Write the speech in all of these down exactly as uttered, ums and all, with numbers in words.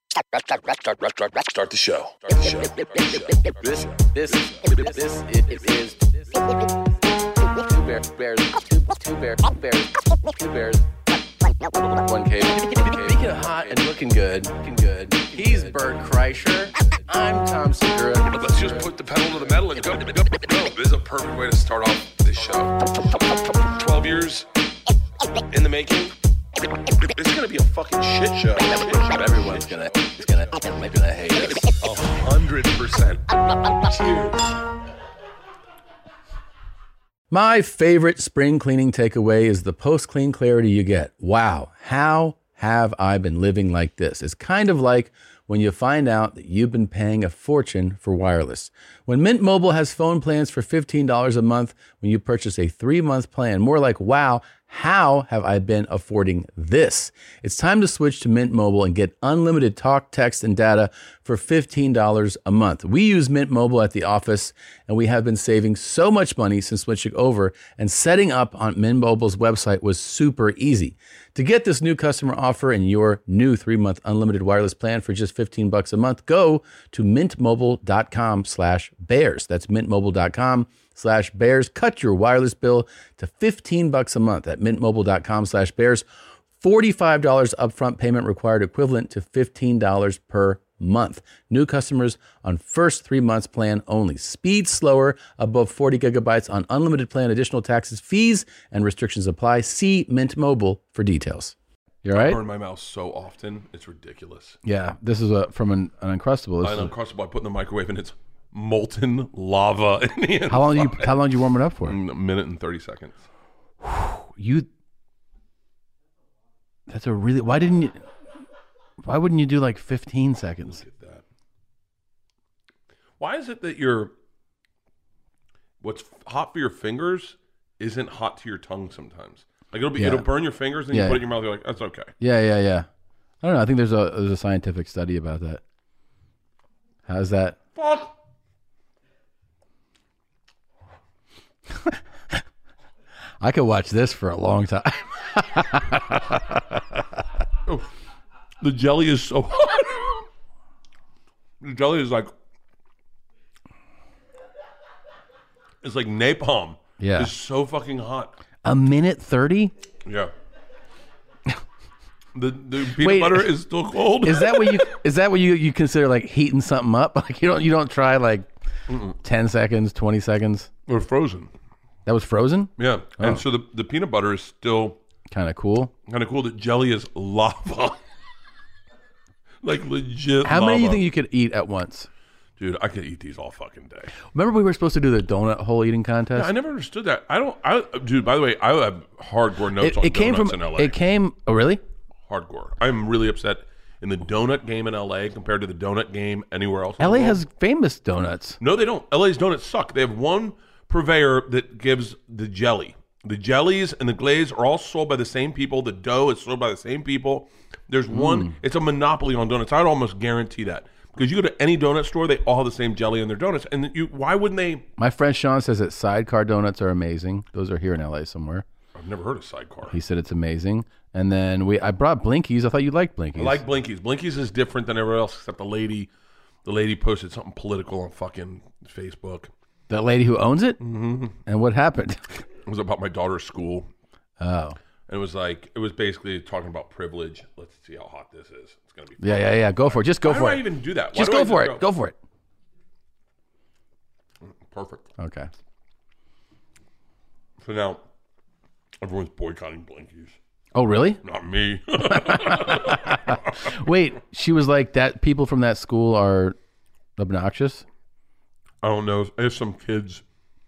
Start the show. Start the show. Start the show. This, this, this, this is two bears, bears, two, two bears, bears, two bears, one cave. Speaking of hot and looking good, looking good. He's Bert Kreischer. I'm Tom Segura. Let's just put the pedal to the metal and go. Go. Go. This is a perfect way to start off this show. Twelve years in the making. It's gonna be a fucking shit show. Everyone's gonna, is gonna, they're gonna hate us. A hundred percent. Cheers. My favorite spring cleaning takeaway is the post-clean clarity you get. Wow, how have I been living like this? It's kind of like when you find out that you've been paying a fortune for wireless. When Mint Mobile has phone plans for fifteen dollars a month when you purchase a three-month plan, more like, wow, how have I been affording this? It's time to switch to Mint Mobile and get unlimited talk, text, and data for fifteen dollars a month. We use Mint Mobile at the office, and we have been saving so much money since switching over, and setting up on Mint Mobile's website was super easy. To get this new customer offer and your new three-month unlimited wireless plan for just fifteen bucks a month, go to mintmobile.com slash bears. That's mintmobile.com slash bears. Cut your wireless bill to fifteen bucks a month at mintmobile.com slash bears. forty-five dollars upfront payment required, equivalent to fifteen dollars per month. New customers on first three months plan only. Speed slower above forty gigabytes on unlimited plan. Additional taxes, fees, and restrictions apply. See Mint Mobile for details. You all right? I burn my mouth so often, it's ridiculous. Yeah, this is a, from an, an Uncrustable. This An is Uncrustable I put in the microwave and it's molten lava in the inside. How long do you how long do you warm it up for? A minute and thirty seconds. You That's a really why didn't you why wouldn't you do like fifteen seconds? Look at that. Why is it that your what's hot for your fingers isn't hot to your tongue sometimes? Like it'll be Yeah. it'll burn your fingers and Yeah. you put it in your mouth, you're like, that's okay. Yeah, yeah, yeah. I don't know. I think there's a there's a scientific study about that. How's that? Fuck. I could watch this for a long time. Oh, the jelly is so hot. The jelly is like it's like napalm. Yeah. It's so fucking hot. A minute thirty? Yeah. The the peanut Wait, butter is still cold. Is that what you is that what you, you consider like heating something up? Like you don't you don't try like Mm-mm. ten seconds, twenty seconds? They're frozen. That was frozen? Yeah. Oh. And so the, the peanut butter is still Kind of cool. kind of cool. The jelly is lava. Like legit How lava. many do you think you could eat at once? Dude, I could eat these all fucking day. Remember we were supposed to do the donut hole eating contest? Yeah, I never understood that. I don't I dude, by the way, I have hardcore notes it, on it came donuts from in L A. it came oh really? Hardcore. I'm really upset in the donut game in L A compared to the donut game anywhere else. in L the A world. has famous donuts. No, they don't. L A's donuts suck. They have one purveyor that gives the jelly. The jellies and the glaze are all sold by the same people. The dough is sold by the same people. There's one. It's a monopoly on donuts. I'd almost guarantee that. Because you go to any donut store, they all have the same jelly in their donuts. And you, why wouldn't they? My friend Sean says that Sidecar donuts are amazing. Those are here in L A somewhere. I've never heard of Sidecar. He said it's amazing. And then we, I brought Blinkies. I thought you liked Blinkies. I like Blinkies. Blinkies is different than everywhere else, except the lady. The lady posted something political on fucking Facebook. The lady who owns it? Mm-hmm. And what happened? It was about my daughter's school. Oh. And it was like, it was basically talking about privilege. Let's see how hot this is. It's going to be fun. Yeah, yeah, yeah. Go for it. Just go Why for do it. I even do that? Why Just do go I for just it. Go for it. Perfect. Okay. So now, everyone's boycotting Blinkies. Oh, really? Not me. Wait, she was like that. People from that school are obnoxious. I don't know. If some kids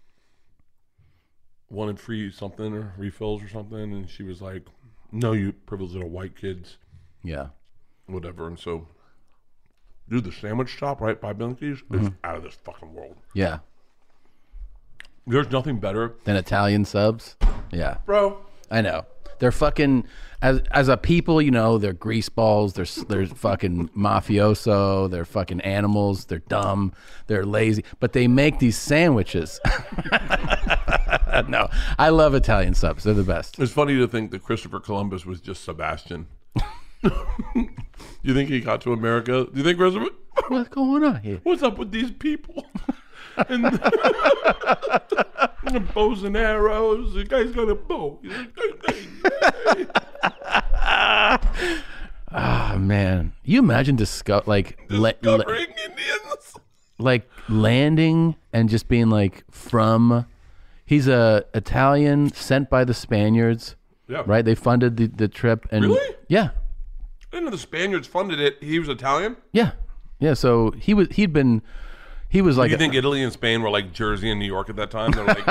wanted free something or refills or something, and she was like, "No, you privileged little white kids." Yeah. Whatever. And so, dude, the sandwich shop right by Blinkies Mm-hmm. is out of this fucking world. Yeah. There's nothing better Than Italian subs. Yeah. bro. I know. They're fucking as as a people, you know, they're grease balls, they're they're fucking mafioso, they're fucking animals, they're dumb, they're lazy, but they make these sandwiches. No, I love Italian subs. They're the best. It's funny to think that Christopher Columbus was just Sebastian. You think he got to America? Do you think President? What's going on here? What's up with these people? And bows and arrows. The guy's got a bow. He's like, hey, hey, hey. Ah, man. You imagine disco- like la- Discovering Indians. like landing and just being like from. He's a Italian sent by the Spaniards. Yeah. Right. They funded the, the trip and Really? yeah, I didn't know the Spaniards funded it. He was Italian. yeah, yeah. So he was he'd been he was like Do you a- think Italy and Spain were like Jersey and New York at that time? They're like,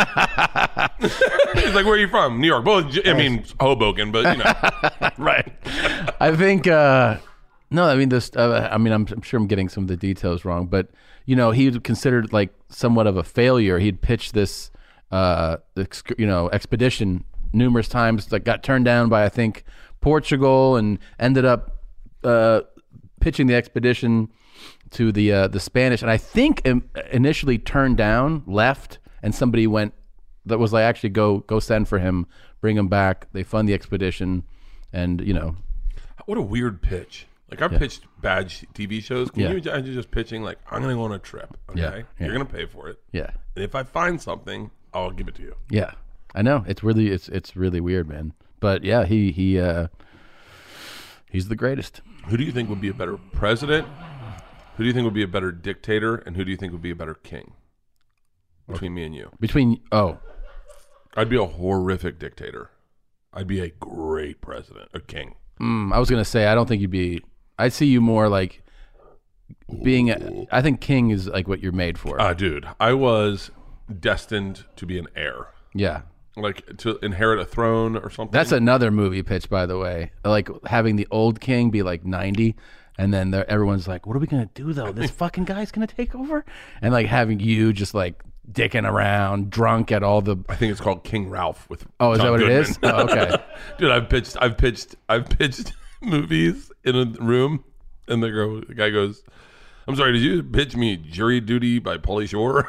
he's like, where are you from? New York. Well, I mean, Hoboken, but you know, right. I think uh, no. I mean this. Uh, I mean, I'm, I'm sure I'm getting some of the details wrong, but you know, he considered like somewhat of a failure. He'd pitched this, uh, ex- you know, expedition numerous times that got turned down by I think Portugal, and ended up uh, pitching the expedition to the uh, the Spanish, and I think im- initially turned down, left, and somebody went that was like, actually go go send for him, bring him back. They fund the expedition, and you know, what a weird pitch. Like I pitched bad sh- T V shows. Can Yeah. you imagine just pitching like, I'm going to go on a trip. Okay, Yeah, yeah. you're going to pay for it, yeah, and if I find something, I'll give it to you. yeah. I know it's really it's it's really weird, man. But yeah, he he uh, he's the greatest. Who do you think would be a better president? Who do you think would be a better dictator? And who do you think would be a better king? Between me and you. Between oh I'd be a horrific dictator. I'd be a great president, a king. mm, I was gonna say I don't think you'd be. I see you more like being. A, I think king is like what you're made for. Ah, dude, I was destined to be an heir. Yeah. Like to inherit a throne or something. That's another movie pitch, by the way. Like having the old king be like ninety, and then there- everyone's like, "What are we gonna do though? This fucking guy's gonna take over," and like having you just like dicking around, drunk at all the. I think it's called King Ralph with. Oh, is John that what Goodman. it is? Oh, okay. Dude, I've pitched, I've pitched, I've pitched movies in a room, and the girl, the guy goes, "I'm sorry, did you pitch me Jury Duty by Pauly Shore?"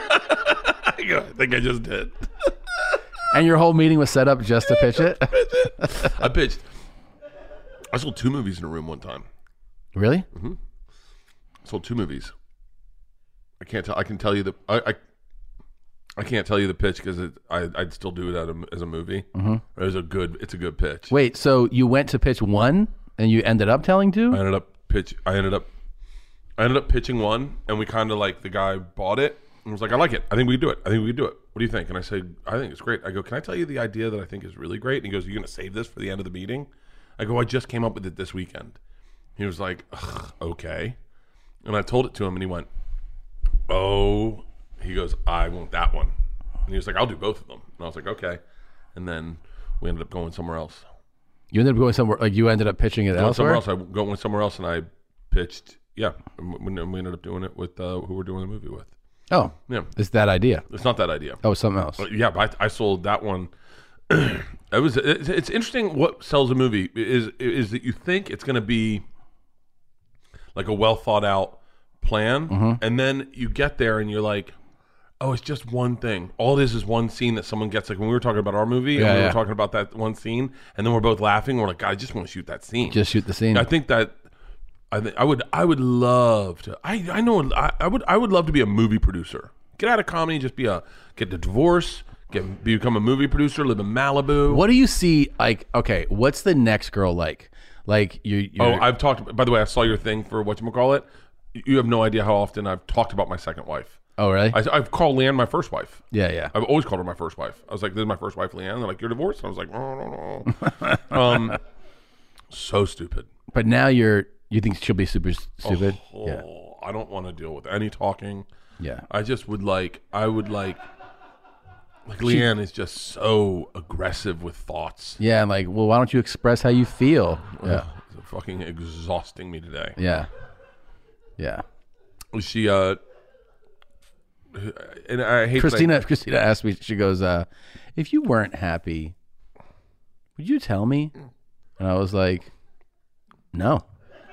I go, I think I just did. And your whole meeting was set up just to pitch it. I pitched. I sold two movies in a room one time. Really? I sold two movies. I can't tell. I can tell you the. I. I, I can't tell you the pitch because I. I'd still do it as a, as a movie. Mm-hmm. It was a good. It's a good pitch. Wait, so you went to pitch one, and you ended up telling two? I ended up pitch. I ended up. I ended up pitching one, and we kind of like the guy bought it and was like, "I like it. I think we can do it. I think we can do it. What do you think?" And I said, "I think it's great." I go, "Can I tell you the idea that I think is really great?" And he goes, "You're going to save this for the end of the meeting?" I go, "I just came up with it this weekend." He was like, "Ugh, okay," and I told it to him, and he went, "Oh," he goes, "I want that one," and he was like, "I'll do both of them," and I was like, "Okay," and then we ended up going somewhere else. You ended up going somewhere. Like you ended up pitching it Going elsewhere. somewhere else. I go- went somewhere else, and I pitched. Yeah, and we we ended up doing it with uh, who we're doing the movie with. Oh, Yeah, it's that idea. it's not that idea. Oh, something else. But yeah, but I, I sold that one. It was. It's, it's interesting. What sells a movie is is that you think it's going to be like a well thought out plan, Mm-hmm. and then you get there and you're like, oh, it's just one thing. All it is is one scene that someone gets. Like when we were talking about our movie, and Yeah, we yeah. were talking about that one scene, and then we're both laughing. We're like, God, I just want to shoot that scene. Just shoot the scene. I think that I think I would I would love to I I know I, I would I would love to be a movie producer. Get out of comedy, just be a get the divorce, get become a movie producer, live in Malibu. What do you see? Like, okay, what's the next girl like? Like you? Oh, You're, I've talked. By the way, I saw your thing for whatchamacallit. You have no idea how often I've talked about my second wife. oh, really? I, I've called Leanne my first wife. yeah, yeah. I've always called her my first wife. I was like, "This is my first wife, Leanne." They're like, "You're divorced?" And I was like, "No, no, no." um, so stupid. But now you're. You think she'll be super s- stupid? Oh, Yeah, I don't want to deal with any talking. yeah. I just would like, I would like, like Leanne is just so aggressive with thoughts. Yeah, and like, well, why don't you express how you feel? Yeah, It's fucking exhausting me today. yeah, yeah. She, uh, and I hate that I- Christina, Christina asked me. She goes, uh, "If you weren't happy, would you tell me?" And I was like, "No."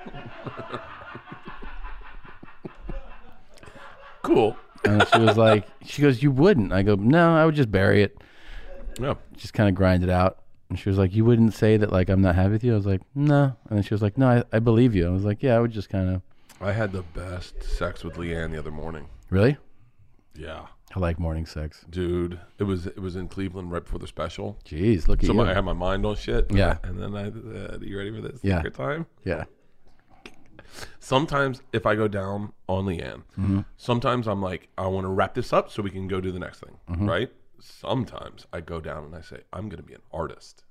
cool. And she was like, "She goes, you wouldn't?" I go, "No, I would just bury it, Yeah. just kind of grind it out." And she was like, you wouldn't say that, like, I'm not happy with you? I was like, no. And then she was like, no, I, I believe you. I was like, yeah, I would just kind of. I had the best sex with Leanne the other morning. Really? Yeah. I like morning sex. Dude, it was it was in Cleveland right before the special. Jeez, look at so you. I had my mind on shit. Yeah. And then I, uh, are you ready for this? Yeah. Secret time? Yeah. Sometimes if I go down on Leanne, mm-hmm. sometimes I'm like, I want to wrap this up so we can go do the next thing, mm-hmm. right? Sometimes I go down and I say, I'm going to be an artist.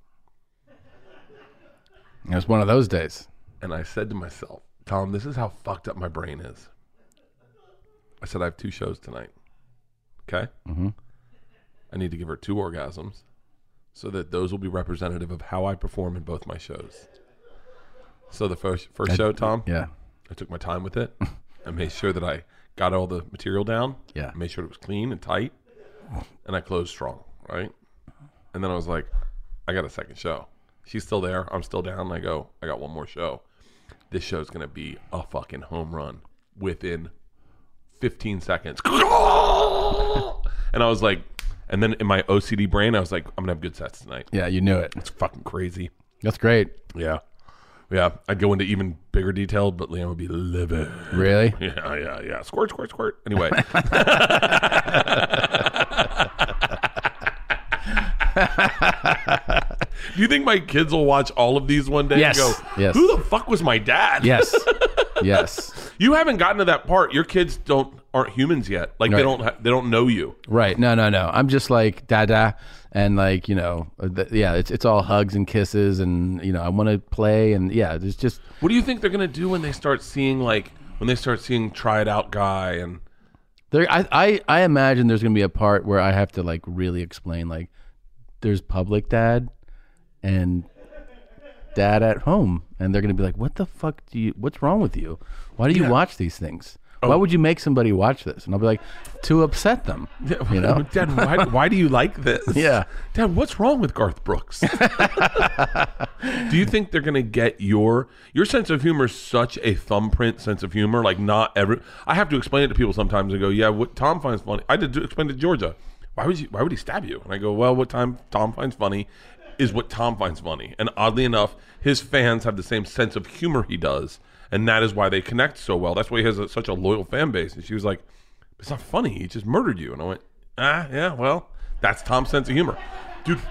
It was one of those days. And I said to myself, Tom, this is how fucked up my brain is. I said, I have two shows tonight. Okay? Mm-hmm. I need to give her two orgasms so that those will be representative of how I perform in both my shows. So the first first I, show, Tom, yeah, I took my time with it. I made sure that I got all the material down. Yeah. I made sure it was clean and tight. And I closed strong, right? And then I was like, I got a second show. She's still there. I'm still down. And I go, I got one more show. This show's going to be a fucking home run within fifteen seconds. And I was like, and then in my O C D brain, I was like, I'm going to have good sets tonight. Yeah, you knew it. It's fucking crazy. That's great. Yeah. Yeah. I'd go into even bigger detail, but Leanne would be livid. Really? Yeah, yeah, yeah. Squirt, squirt, squirt. Anyway. Do you think my kids will watch all of these one day yes. and go, yes. who the fuck was my dad? Yes. Yes. You haven't gotten to that part. Your kids don't aren't humans yet. Like right. they don't ha- they don't know you. Right. No, no, no. I'm just like dada and like, you know, th- yeah, it's it's all hugs and kisses and, you know, I want to play and yeah, there's just What do you think they're going to do when they start seeing like when they start seeing Try It Out Guy and there I, I I imagine there's going to be a part where I have to like really explain like there's public dad and dad at home, and they're going to be like, what the fuck do you, what's wrong with you? Why do you yeah. watch these things? Oh. Why would you make somebody watch this? And I'll be like, to upset them, you know? Dad, why, why do you like this? Yeah. Dad, what's wrong with Garth Brooks? Do you think they're going to get your, your sense of humor is such a thumbprint sense of humor, like not every, I have to explain it to people sometimes and go, yeah, what Tom finds funny. I did explain it to Georgia. Why would you, why would he stab you? And I go, well, what time Tom finds funny is what Tom finds funny. And oddly enough, his fans have the same sense of humor he does. And that is why they connect so well. That's why he has a, such a loyal fan base. And she was like, it's not funny. He just murdered you. And I went, ah, yeah, well, that's Tom's sense of humor. Dude,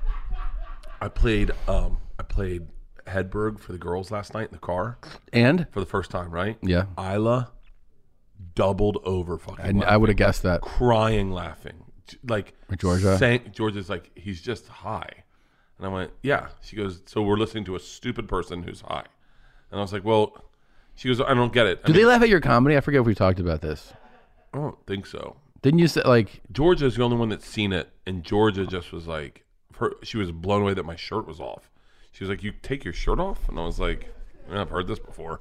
I played um, I played Hedberg for the girls last night in the car. And? For the first time, right? Yeah. Isla doubled over fucking I, I would have guessed that. Crying, laughing. Like, Georgia? Saying, Georgia's like, he's just high. And I went, yeah. She goes, so we're listening to a stupid person who's high. And I was like, well, she goes, I don't get it. I Do mean, they laugh at your comedy? I forget if we talked about this. I don't think so. Didn't you say, like... Georgia's the only one that's seen it, and Georgia just was like, her, she was blown away that my shirt was off. She was like, you take your shirt off? And I was like, yeah, I've heard this before.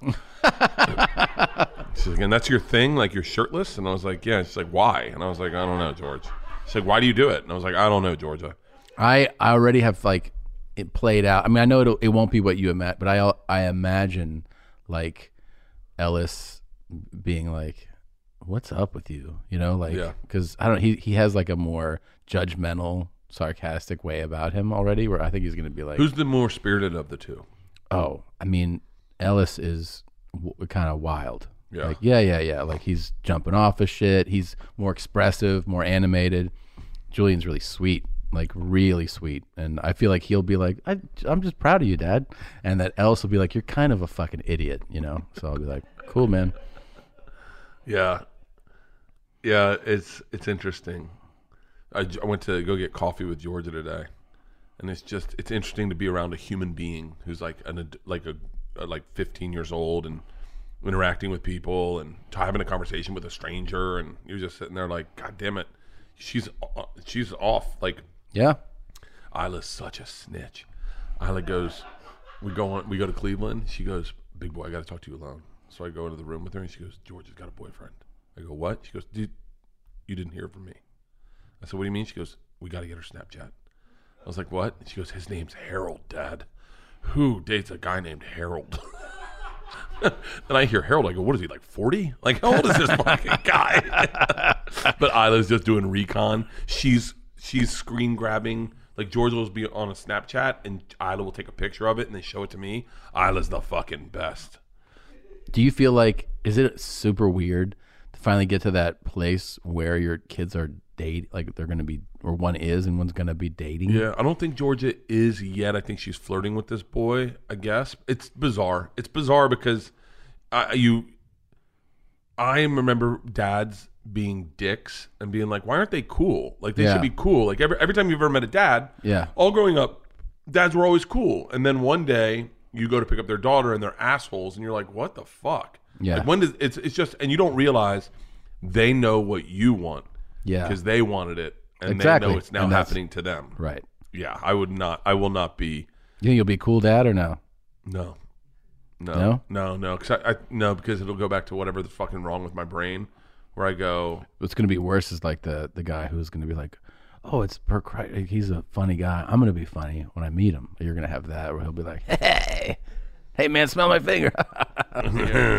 She's like, and that's your thing? Like, you're shirtless? And I was like, yeah. She's like, why? And I was like, I don't know, George. She's like, why do you do it? And I was like, I don't know, Georgia. I, I already have like it played out. I mean, I know it'll, it won't be what you imagine, but I I imagine like Ellis being like, "What's up with you?" You know, like because yeah. I don't. He he has like a more judgmental, sarcastic way about him already. Where I think he's going to be like, who's the more spirited of the two? Oh, I mean, Ellis is w- kind of wild. Yeah, like yeah, yeah, yeah. Like he's jumping off of shit. He's more expressive, more animated. Julian's really sweet. Like really sweet, and I feel like he'll be like, I, I'm just proud of you, Dad, and that Ellis will be like, you're kind of a fucking idiot, you know. So I'll be like, cool, man. Yeah, yeah, it's it's interesting. I, I went to go get coffee with Georgia today, and it's just it's interesting to be around a human being who's like an like a, a like fifteen years old and interacting with people and having a conversation with a stranger, and you're just sitting there like, God damn it, she's she's off like. Yeah, Isla's such a snitch. Isla goes, we go on, we go to Cleveland. She goes, big boy, I got to talk to you alone. So I go into the room with her, and she goes, George has got a boyfriend. I go, what? She goes, dude, you didn't hear from me. I said, what do you mean? She goes, we got to get her Snapchat. I was like, what? She goes, his name's Harold, Dad. Who dates a guy named Harold? Then I hear Harold. I go, what is he, like forty? Like, how old is this fucking guy? But Isla's just doing recon. She's she's screen grabbing Like George will be on a Snapchat and Isla will take a picture of it and they show it to me. Isla's the fucking best. Do you feel like, is it super weird to finally get to that place where your kids are dating, like they're going to be, or one is and one's going to be dating? Yeah, I don't think Georgia is yet. I think she's flirting with this boy, I guess. It's bizarre. It's bizarre because I, you, I remember dads being dicks and being like, why aren't they cool? Like they Yeah. should be cool. Like every every time you've ever met a dad, Yeah. all growing up, dads were always cool. And then one day you go to pick up their daughter and they're assholes and you're like, what the fuck? Yeah. Like when does it's it's just and you don't realize they know what you want. Yeah. Because they wanted it and Exactly. they know it's now And that's- happening to them. Right. Yeah, I would not I will not be You think you'll be a cool dad or no? no. No. No? No, no, cuz I, I no because it'll go back to whatever the fucking wrong with my brain where I go, What's going to be worse is like the, the guy who's going to be like, oh, it's per Christ, he's a funny guy. I'm going to be funny when I meet him. You're going to have that where he'll be like, hey, hey man, smell my finger. He'll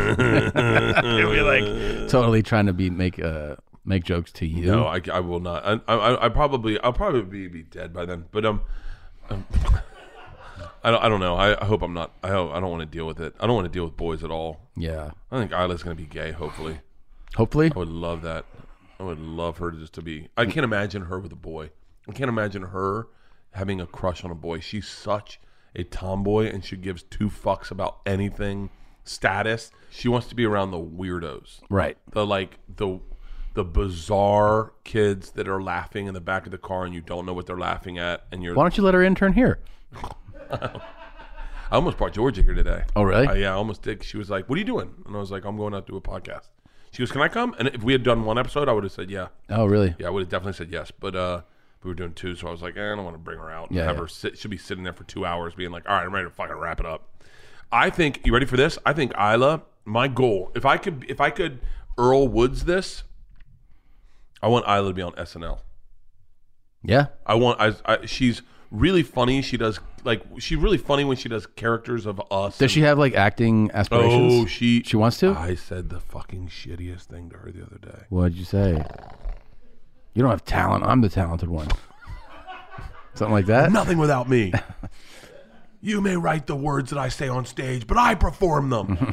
be like totally trying to be make uh make jokes to you. no, I, I will not. I, I I probably I'll probably be, be dead by then. But um, um I don't I don't know. I, I hope I'm not. I hope I don't want to deal with it. I don't want to deal with boys at all. Yeah. I think Isla's gonna be gay. Hopefully, Hopefully. I would love that. I would love her to just to be. I can't imagine her with a boy. I can't imagine her having a crush on a boy. She's such a tomboy, and she gives two fucks about anything. Status. She wants to be around the weirdos. Right. The like the the bizarre kids that are laughing in the back of the car and you don't know what they're laughing at and you're Why don't you let her intern here? I almost brought Georgia here today. Oh, really? Uh, yeah, I almost did. She was like, what are you doing? And I was like, I'm going out to do a podcast. She goes, can I come? And if we had done one episode, I would have said yeah. Oh, really? Yeah, I would have definitely said yes. But uh, we were doing two, so I was like, eh, I don't want to bring her out. And Yeah, have yeah. her sit. She'll be sitting there for two hours being like, all right, I'm ready to fucking wrap it up. I think, you ready for this? I think Isla, my goal, if I could, if I could Earl Woods this, I want Isla to be on S N L. Yeah. I want, I, I she's really funny. She does, like, she's really funny when she does characters of us. Does she have like acting aspirations? Oh, she She wants to? I said the fucking shittiest thing to her the other day. What'd you say? You don't have talent. I'm the talented one. Something like that? Nothing without me. You may write the words that I say on stage, but I perform them.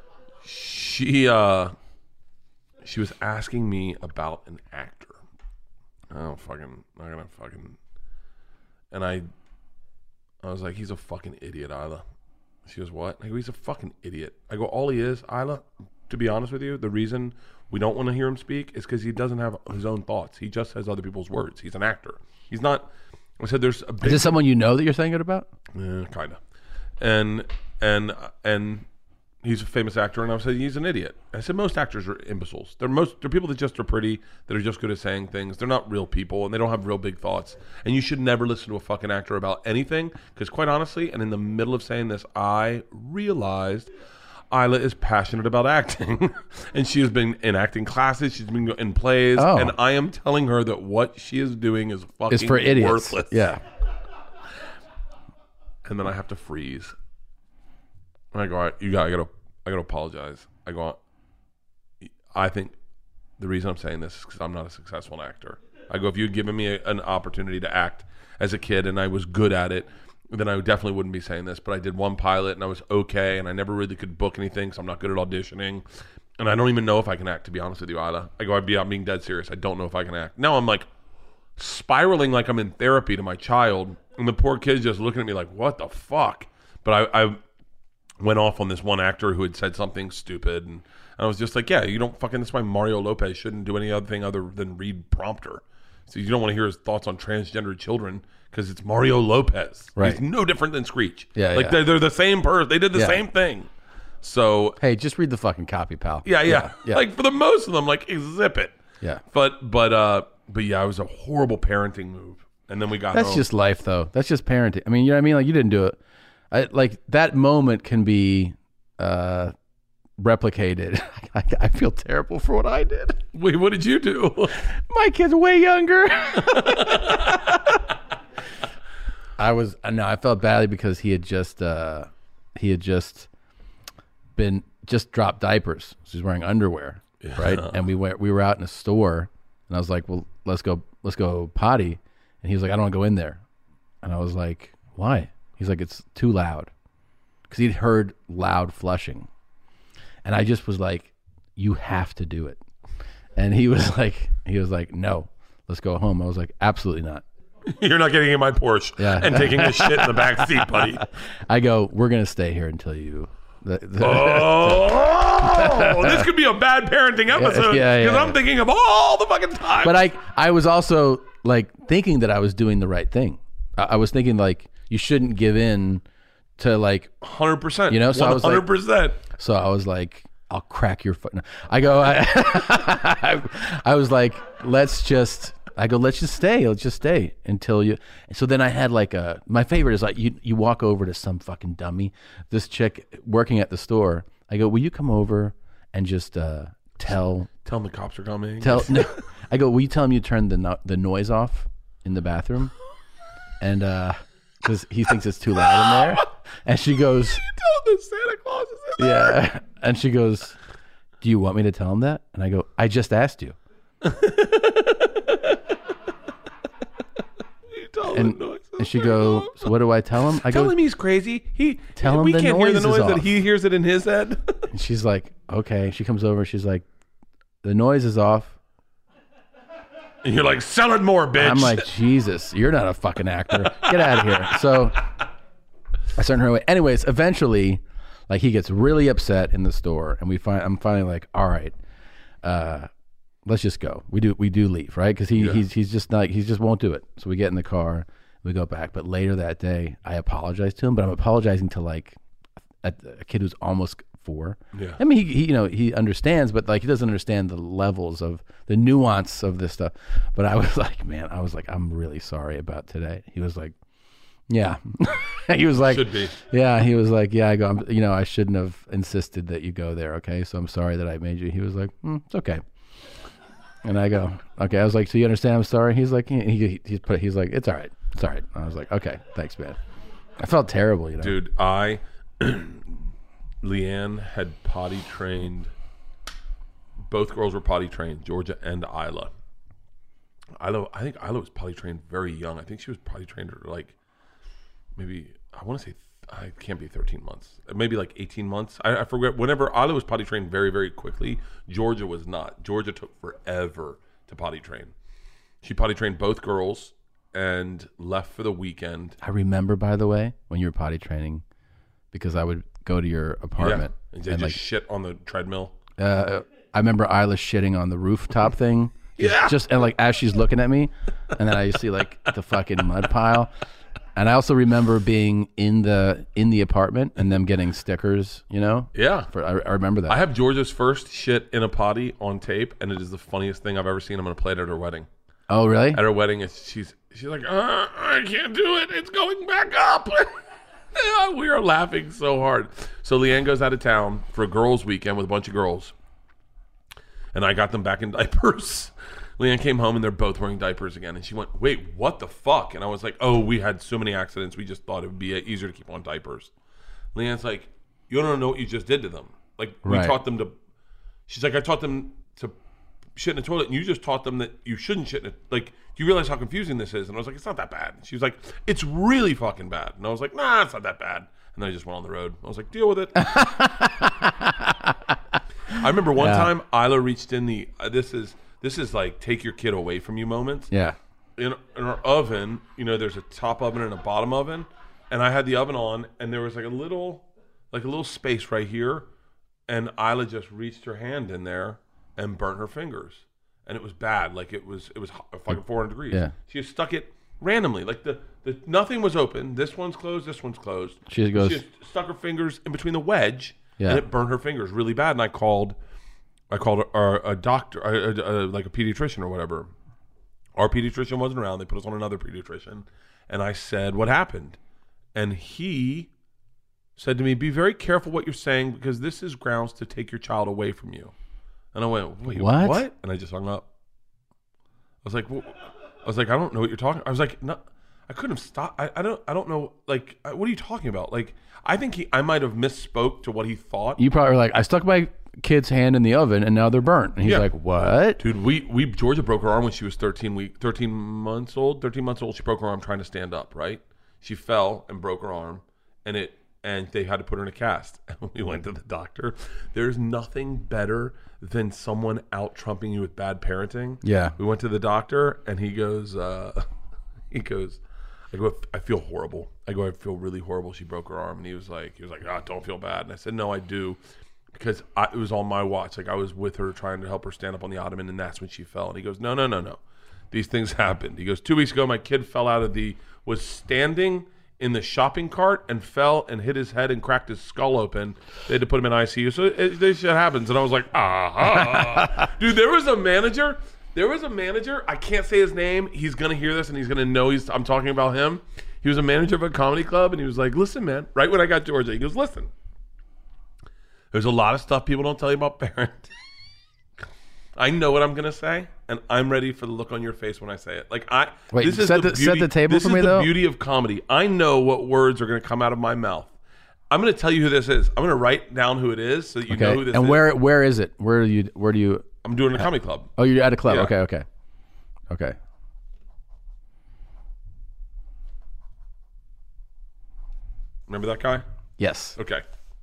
she uh she was asking me about an actor. I don't fucking not gonna fucking and I I was like, he's a fucking idiot, Isla. She goes, what? I go, he's a fucking idiot. I go, all he is, Isla, to be honest with you, the reason we don't want to hear him speak is because he doesn't have his own thoughts. He just has other people's words. He's an actor. He's not. I said, there's a big. Is this someone you know that you're saying it about? Yeah, kind of. And and and he's a famous actor, and I said he's an idiot. I said most actors are imbeciles. They're most they're people that just are pretty, that are just good at saying things. They're not real people, and they don't have real big thoughts. And you should never listen to a fucking actor about anything, because quite honestly, and in the middle of saying this, I realized Isla is passionate about acting, and she has been in acting classes. She's been in plays, Oh. and I am telling her that what she is doing is fucking It's for idiots. worthless. Yeah. And then I have to freeze. And I go, all right, you got, I gotta, I gotta apologize. I go, I think the reason I'm saying this is because I'm not a successful actor. I go, if you had given me a, an opportunity to act as a kid and I was good at it, then I definitely wouldn't be saying this. But I did one pilot and I was okay, and I never really could book anything, so I'm not good at auditioning. And I don't even know if I can act, to be honest with you, Isla. I go, I'd be, I'm being dead serious. I don't know if I can act. Now I'm like spiraling like I'm in therapy to my child, and the poor kid's just looking at me like, what the fuck? But I, I went off on this one actor who had said something stupid, and I was just like, yeah, you don't fucking, that's why Mario Lopez shouldn't do any other thing other than read prompter. So you don't want to hear his thoughts on transgender children because it's Mario Lopez. Right. He's no different than Screech. Yeah, like yeah. They're, they're the same person. They did the Yeah. same thing. So Hey, just read the fucking copy, pal. yeah, yeah, Yeah. Like for the most of them, like hey, zip it. Yeah. But but uh but yeah, it was a horrible parenting move. And then we got That's home. just life, though. That's just parenting. I mean, you know what I mean? Like, you didn't do it. I, like, that moment can be uh, replicated. I, I feel terrible for what I did. Wait, what did you do? My kid's way younger. I was, no, I felt badly because he had just, uh, he had just been, just dropped diapers. So he's wearing underwear, right? And we went, we were out in a store, and I was like, well, let's go, let's go potty. And he was like, I don't want to go in there. And I was like, why? He's like, it's too loud. Because he'd heard loud flushing. And I just was like, you have to do it. And he was like, he was like, no, let's go home. I was like, absolutely not. You're not getting in my Porsche Yeah. and taking a shit in the back seat, buddy. I go, we're going to stay here until you... The, the, Oh, this could be a bad parenting episode. yeah, yeah, Because yeah. I'm thinking of all the fucking time. But I, I was also like thinking that I was doing the right thing. I, I was thinking like you shouldn't give in to like, one hundred percent. You know, so I was like- one hundred percent. so I was like, I'll crack your foot. No. I go, I, I, I was like, let's just, I go, let's just stay. Let's just stay until you. And so then I had like a, my favorite is like, you, you walk over to some fucking dummy, this chick working at the store. I go, will you come over and just uh, tell, Tell them the cops are coming. tell, no, I go, will you tell him you turned the no, the noise off in the bathroom? And, uh, because he thinks it's too loud in there. And she goes, Tell them the Santa Claus is in there. yeah. And she goes, do you want me to tell him that? And I go, I just asked you. You tell And, them the noise. and she goes, so what do I tell him? I Tell go, him he's crazy. He Tell him we the can't hear the noise is noise that off. he hears it in his head. and she's like, okay. She comes over. She's like, the noise is off. And you're like, sell it more, bitch. I'm like, Jesus, you're not a fucking actor. Get out of here. So I sent her away. Anyways, eventually, like he gets really upset in the store, and we find I'm finally like, all right, uh, let's just go. We do we do leave, right? Because he Yeah. he's he's just not he just won't do it. So we get in the car, we go back. But later that day, I apologized to him, but I'm apologizing to like a, a kid who's almost four. Yeah. I mean, he, he you know he understands, but like he doesn't understand the levels of the nuance of this stuff. But I was like, man, I was like, I'm really sorry about today. He was like, yeah. He was like, Should be. yeah. He was like, yeah. I go, I'm, you know, I shouldn't have insisted that you go there. Okay, so I'm sorry that I made you. He was like, mm, it's okay. And I go, okay. I was like, so you understand? I'm sorry. He's like, he, he he's put, he's like, it's all right, it's all right. I was like, okay, thanks, man. I felt terrible, you know. Dude, I, Leanne had potty trained, both girls were potty trained, Georgia and Isla. Isla, I think Isla was potty trained very young. I think she was potty trained at like, maybe, I want to say, I can't be thirteen months. Maybe like eighteen months. I, I forget. Whenever Isla was potty trained very, very quickly, Georgia was not. Georgia took forever to potty train. She potty trained both girls and left for the weekend. I remember, by the way, when you were potty training, because I would go to your apartment Yeah. And they and just like, shit on the treadmill. uh, I remember Isla shitting on the rooftop thing. Just, Yeah. just and like as she's looking at me, and then I see like the fucking mud pile. And I also remember being in the in the apartment and them getting stickers. You know, Yeah. for I, I remember that. I have Georgia's first shit in a potty on tape, and it is the funniest thing I've ever seen. I'm going to play it at her wedding. oh, really? At her wedding, it's, she's she's like, uh, I can't do it. It's going back up. Yeah, we are laughing so hard. So Leanne goes out of town for a girls' weekend with a bunch of girls, and I got them back in diapers. Leanne came home, and they're both wearing diapers again. And she went, wait, what the fuck? And I was like, oh, we had so many accidents. We just thought it would be easier to keep on diapers. Leanne's like, you don't know what you just did to them. Like, we Right. taught them to... She's like, I taught them to shit in the toilet, and you just taught them that you shouldn't shit in it. Like, do you realize how confusing this is? And I was like, it's not that bad. She was like, it's really fucking bad. And I was like, nah, it's not that bad. And then I just went on the road. I was like, deal with it. I remember one Yeah. time Isla reached in the... Uh, this is... This is like take your kid away from you moments. Yeah. In, in our oven, you know, there's a top oven and a bottom oven, and I had the oven on, and there was like a little, like a little space right here, and Isla just reached her hand in there and burnt her fingers, and it was bad. Like it was, it was hot, fucking four hundred degrees. Yeah. She just stuck it randomly, like the, the nothing was open. This one's closed. This one's closed. She goes- She just stuck her fingers in between the wedge, Yeah. and it burned her fingers really bad. And I called. I called a, a doctor, a, a, a, like a pediatrician or whatever. Our pediatrician wasn't around. They put us on another pediatrician. And I said, what happened? And he said to me, be very careful what you're saying because this is grounds to take your child away from you. And I went, wait, What? what? And I just hung up. I was like, well, I was like, I don't know what you're talking. I was like, no, I couldn't have stopped. I, I don't, I don't know. Like, what are you talking about? Like, I think he, I might have misspoke to what he thought. You probably were like, I stuck my kid's hand in the oven and now they're burnt. And he's Yeah. like, what? Dude, we, we Georgia broke her arm when she was thirteen week, thirteen months old. thirteen months old, she broke her arm trying to stand up, right? She fell and broke her arm, and it and they had to put her in a cast. And we went to the doctor. There's nothing better than someone out trumping you with bad parenting. Yeah. We went to the doctor, and he goes, uh, he goes, I go, I feel horrible. I go, I feel really horrible. She broke her arm, and he was like, he was like, ah, don't feel bad. And I said, no, I do. Because I, it was on my watch. Like, I was with her trying to help her stand up on the ottoman, and that's when she fell. And he goes, no, no, no, no. These things happened. He goes, two weeks ago, my kid fell out of the, was standing in the shopping cart and fell and hit his head and cracked his skull open. They had to put him in I C U. So it, this shit happens. And I was like, ah. Dude, there was a manager. There was a manager. I can't say his name. He's going to hear this, and he's going to know he's, I'm talking about him. He was a manager of a comedy club, and he was like, listen, man. Right when I got Georgia, he goes, listen. There's a lot of stuff people don't tell you about parenting. I know what I'm gonna say, and I'm ready for the look on your face when I say it. Like I, Wait, this is set the, the- beauty, set the table this for is me, the though. beauty of comedy. I know what words are gonna come out of my mouth. I'm gonna tell you who this is. I'm gonna write down who it is so that you Okay. know who this and is. where where is it? Where do you where do you? I'm doing a comedy club. Oh, you're at a club. Yeah. Okay. Okay. Okay. Remember that guy? Yes. Okay.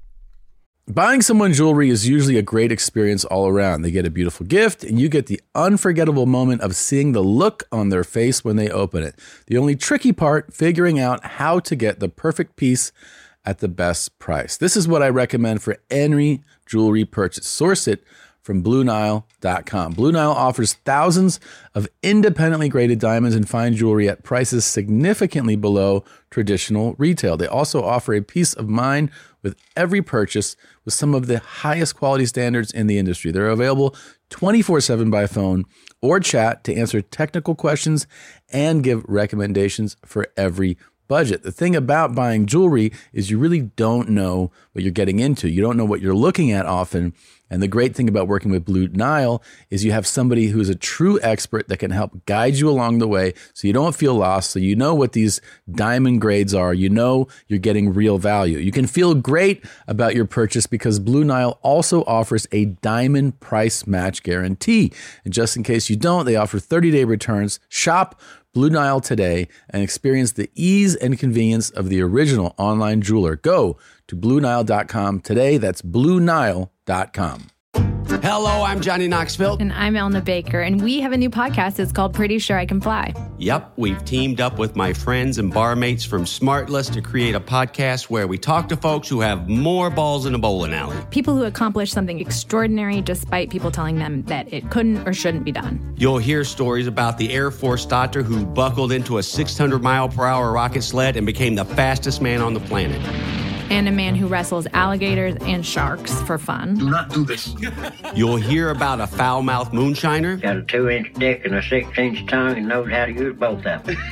Buying someone jewelry is usually a great experience all around. They get a beautiful gift, and you get the unforgettable moment of seeing the look on their face when they open it. The only tricky part, figuring out how to get the perfect piece at the best price. This is what I recommend for any jewelry purchase. Source it from Blue Nile dot com. Blue Nile offers thousands of independently graded diamonds and fine jewelry at prices significantly below traditional retail. They also offer a peace of mind with every purchase with some of the highest quality standards in the industry. They're available twenty-four seven by phone or chat to answer technical questions and give recommendations for every budget. The thing about buying jewelry is you really don't know what you're getting into. You don't know what you're looking at often. And the great thing about working with Blue Nile is you have somebody who's a true expert that can help guide you along the way so you don't feel lost, so you know what these diamond grades are. You know you're getting real value. You can feel great about your purchase because Blue Nile also offers a diamond price match guarantee. And just in case you don't, they offer thirty-day returns. Shop Blue Nile today and experience the ease and convenience of the original online jeweler. Go to Blue Nile dot com today. That's Blue Nile dot com. Hello, I'm Johnny Knoxville. And I'm Elna Baker, and we have a new podcast. It's called Pretty Sure I Can Fly. Yep, we've teamed up with my friends and barmates from Smartless to create a podcast where we talk to folks who have more balls in a bowling alley. People who accomplish something extraordinary despite people telling them that it couldn't or shouldn't be done. You'll hear stories about the Air Force doctor who buckled into a six hundred mile per hour rocket sled and became the fastest man on the planet. And a man who wrestles alligators and sharks for fun. Do not do this. You'll hear about a foul-mouthed moonshiner. Got a two-inch dick and a six-inch tongue and knows how to use both of them.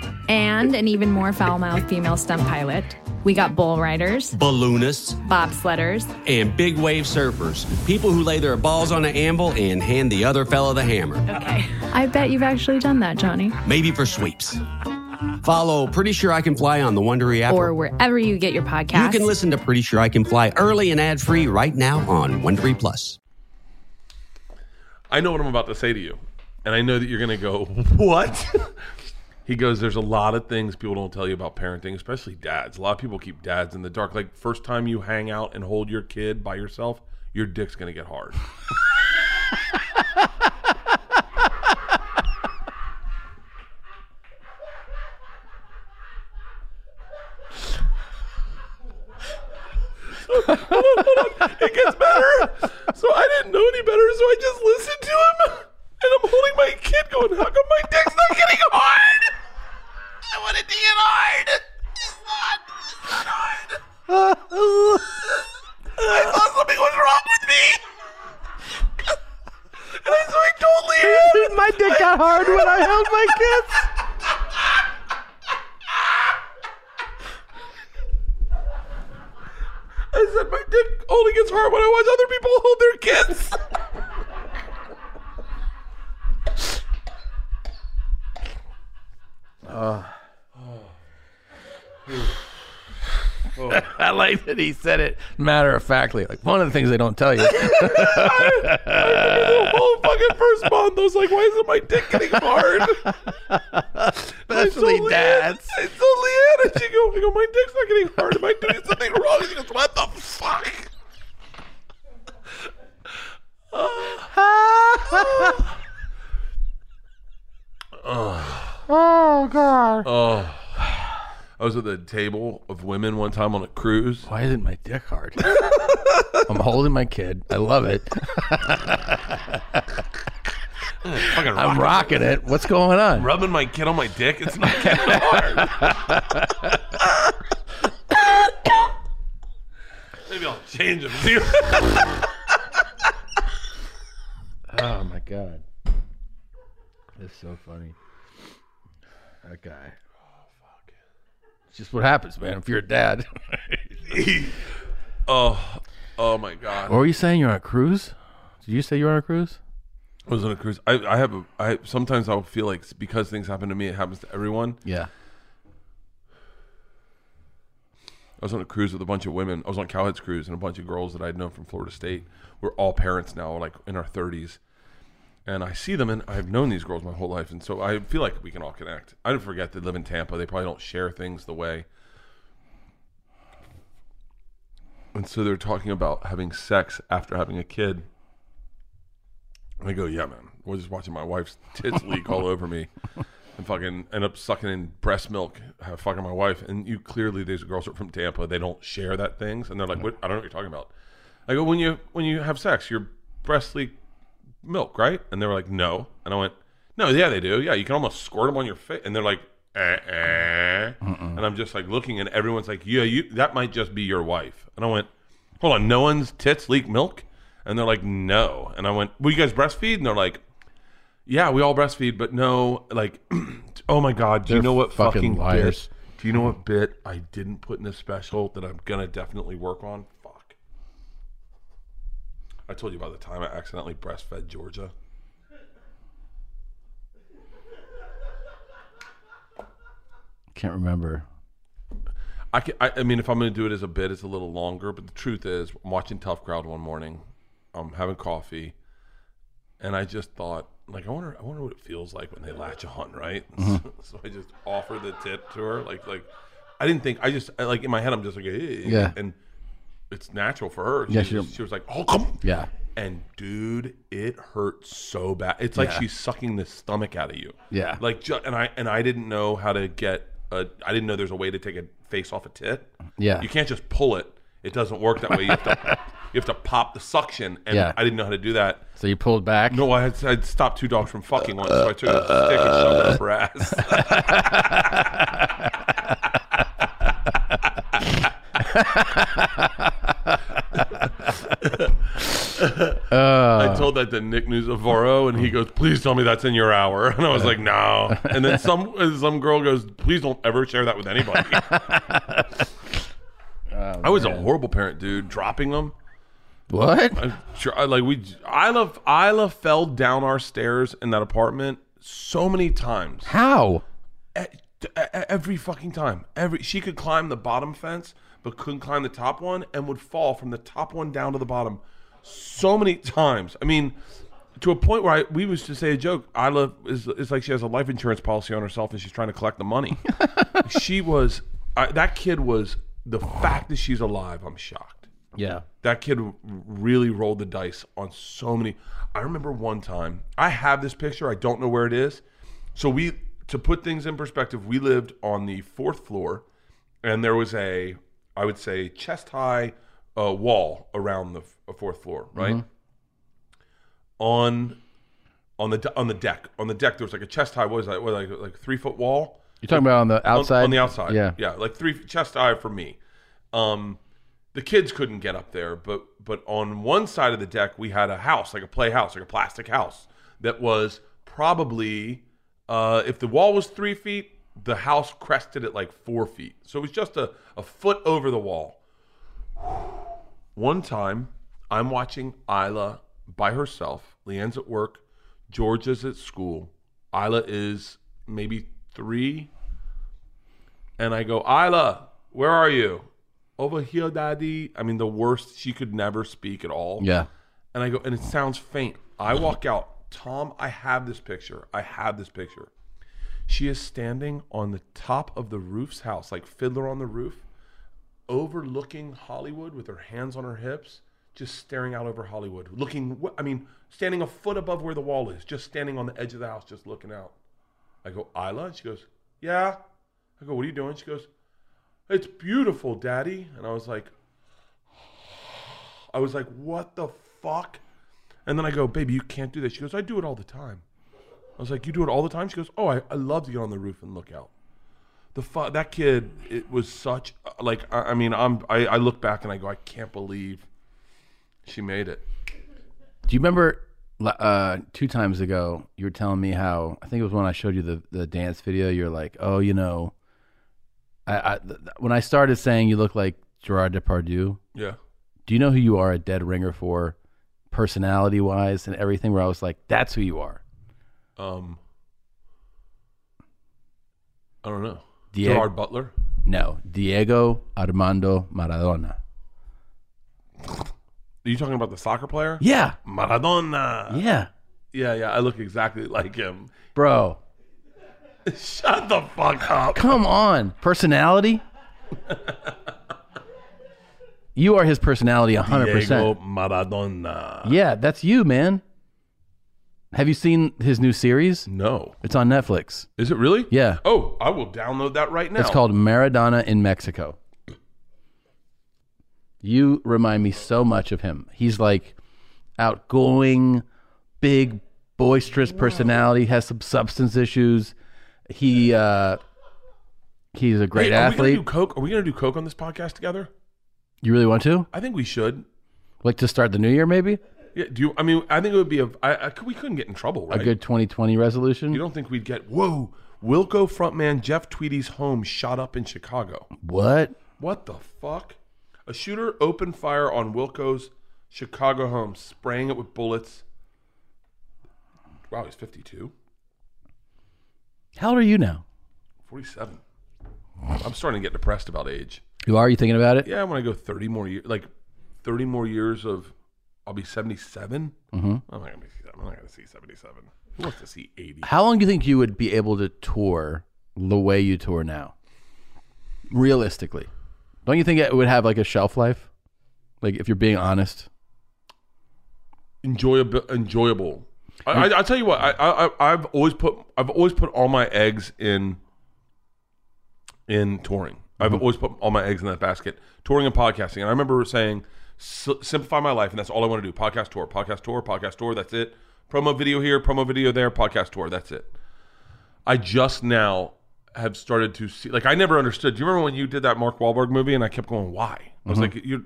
And an even more foul-mouthed female stunt pilot. We got bull riders, Balloonists, bobsledders, and big wave surfers. People who lay their balls on an anvil and hand the other fella the hammer. Okay. I bet you've actually done that, Johnny. Maybe for sweeps. Follow Pretty Sure I Can Fly on the Wondery app. Or wherever you get your podcast. You can listen to Pretty Sure I Can Fly early and ad-free right now on Wondery Plus. I know what I'm about to say to you, and I know that you're going to go, what? He goes, there's a lot of things people don't tell you about parenting, especially dads. A lot of people keep dads in the dark. Like, first time you hang out and hold your kid by yourself, your dick's going to get hard. hold on, hold on. It gets better. So I didn't know any better, so I just listened to him. And I'm holding my kid going, how come my dick's not getting hard? I want it to get hard. It's not. It's not hard. I thought something was wrong with me. And I, so I told Leanne. My dick got hard when I held my kids. I said my dick only gets hard when I watch other people hold their kids. I like that he said it matter of factly. Like one of the things they don't tell you. I, I remember the whole fucking first month. I was like, why isn't my dick getting hard? Especially dads. I told Leanne, and she goes, I go, my dick's not getting hard. Am I doing something wrong? She goes, what the fuck? oh. Oh God. Oh. I was at the table of women one time on a cruise. Why isn't my dick hard? I'm holding my kid. I love it. Fucking I'm rocking it. What's going on? Rubbing my kid on my dick. It's not getting hard. Maybe I'll change him. Oh my God. That's so funny. That guy. It's just what happens, man. If you're a dad. oh, oh my God. What were you saying? You're on a cruise? Did you say you were on a cruise? I was on a cruise. I, I have. A, I sometimes I'll feel like because things happen to me, it happens to everyone. Yeah. I was on a cruise with a bunch of women. I was on Cowhead's cruise, and a bunch of girls that I'd known from Florida State. We're all parents now, like in our thirties. And I see them, and I've known these girls my whole life, and so I feel like we can all connect. I don't forget they live in Tampa. They probably don't share things the way. And so they're talking about having sex after having a kid. And I go, yeah, man. We're just watching my wife's tits leak all over me, and fucking end up sucking in breast milk, have fucking my wife. And you clearly, these girls are from Tampa. They don't share that things, and they're like, what? I don't know what you're talking about. I go, when you when you have sex, your breast leak milk, right? And they were like, no. And I went, no, yeah, they do. Yeah, you can almost squirt them on your face. And they're like, eh, eh. And I'm just like looking, and everyone's like, yeah, you that might just be your wife. And I went, hold on, no one's tits leak milk? And they're like, no. And I went, will you guys breastfeed? And they're like, yeah, we all breastfeed, but no, like, oh my God, do They're you know what fucking fucking liars. bit? Do you know what bit I didn't put in this special that I'm gonna definitely work on? Fuck. I told you about the time I accidentally breastfed Georgia. Can't remember. I, can, I, I mean, if I'm going to do it as a bit, it's a little longer. But the truth is, I'm watching Tough Crowd one morning. I'm having coffee, and I just thought, like, I wonder, I wonder what it feels like when they latch on, right? Mm-hmm. So, so I just offered the tip to her, like, like I didn't think. I just like in my head, I'm just like, hey. Yeah, and it's natural for her. She, yeah, was, she, she was like, oh, come. Yeah. And dude, it hurt so bad. It's like yeah. she's sucking the stomach out of you. Yeah. Like, and I and I didn't know how to get. A, I didn't know there's a way to take a face off a tit. Yeah. You can't just pull it. It doesn't work that way. You have to you have to pop the suction, and yeah. I didn't know how to do that. So you pulled back? No, I had I'd stopped two dogs from fucking once, so I took a stick and shoved it up her ass. uh, I told that to Nick Nuzavoro, and he goes, "Please tell me that's in your hour." And I was like, "No." And then some some girl goes, "Please don't ever share that with anybody." oh, I was man. a horrible parent, dude. Dropping them. What? I, I, like we, Isla Isla fell down our stairs in that apartment so many times. How? Every fucking time. Every she could climb the bottom fence, but couldn't climb the top one, and would fall from the top one down to the bottom so many times. I mean, to a point where I, we used to say a joke. Isla is it's like she has a life insurance policy on herself, and she's trying to collect the money. She was I, that kid was the fact that she's alive. I'm shocked. Yeah, that kid really rolled the dice on so many. I remember one time. I have this picture. I don't know where it is. So we. To put things in perspective, we lived on the fourth floor, and there was a, I would say, chest-high uh, wall around the f- fourth floor, right? Mm-hmm. On, on the de- on the deck, on the deck, there was like a chest-high. What was that? What, like like three foot wall? You're talking about on the outside? On, on the outside, yeah, yeah, like three chest-high for me. Um, the kids couldn't get up there, but but on one side of the deck, we had a house, like a playhouse, like a plastic house that was probably. Uh, if the wall was three feet, the house crested at like four feet. So it was just a, a foot over the wall. One time, I'm watching Isla by herself. Leanne's at work. Georgia's at school. Isla is maybe three. And I go, Isla, where are you? over here, daddy. I mean, the worst. She could never speak at all. Yeah. And I go, and it sounds faint. I walk out. Tom, I have this picture. I have this picture. She is standing on the top of the roof's house, like Fiddler on the Roof, overlooking Hollywood with her hands on her hips, just staring out over Hollywood. Looking, I mean, standing a foot above where the wall is, just standing on the edge of the house, just looking out. I go, Isla? And she goes, yeah. I go, what are you doing? She goes, it's beautiful, Daddy. And I was like, I was like, what the fuck? And then I go, baby, you can't do this. She goes, I do it all the time. I was like, you do it all the time? She goes, oh, I, I love to get on the roof and look out. The fu- That kid, it was such, like, I, I mean, I'm, I, I look back and I go, I can't believe she made it. Do you remember uh, two times ago, you were telling me how, I think it was when I showed you the, the dance video, you're like, oh, you know, I, I th- when I started saying you look like Gerard Depardieu, Yeah. do you know who you are a dead ringer for, personality-wise and everything, where I was like, that's who you are? Um, I don't know. Diego, Gerard Butler? No, Diego Armando Maradona. Are you talking about the soccer player? Yeah. Maradona. Yeah. Yeah, yeah. I look exactly like him. Bro. Shut the fuck up. Come on. Personality? You are his personality one hundred percent. Diego Maradona. Yeah, that's you, man. Have you seen his new series? No. It's on Netflix. Is it really? Yeah. Oh, I will download that right now. It's called Maradona in Mexico. You remind me so much of him. He's like outgoing, big, boisterous personality, has some substance issues. He uh, he's a great Hey, are athlete. we gonna do coke? Are we going to do coke on this podcast together? You really want to? I think we should. Like to start the new year, maybe? Yeah. Do you? I mean, I think it would be a. I, I, we couldn't get in trouble, right? A good twenty twenty resolution? You don't think we'd get? Whoa! Wilco frontman Jeff Tweedy's home shot up in Chicago. What? What the fuck? A shooter opened fire on Wilco's Chicago home, spraying it with bullets. Wow, he's fifty-two. How old are you now? forty-seven. I'm starting to get depressed about age. You are? You thinking about it? Yeah, when I go thirty more years, like thirty more years of, I'll be seventy-seven. Mm-hmm. I'm not gonna be. I'm not gonna see seventy-seven. Who wants to see eighty? How long do you think you would be able to tour the way you tour now? Realistically, don't you think it would have like a shelf life? Like if you're being honest. Enjoyable. Enjoyable. I, I, I'll tell you what. I, I I've always put I've always put all my eggs in. In touring, I've always put all my eggs in that basket. Touring and podcasting, and I remember saying, "Simplify my life," and that's all I want to do. Podcast tour, podcast tour, podcast tour. That's it. Promo video here, promo video there, podcast tour. That's it. I just now have started to see. Like I never understood. Do you remember when you did that Mark Wahlberg movie? And I kept going, "Why?" I was like, "You."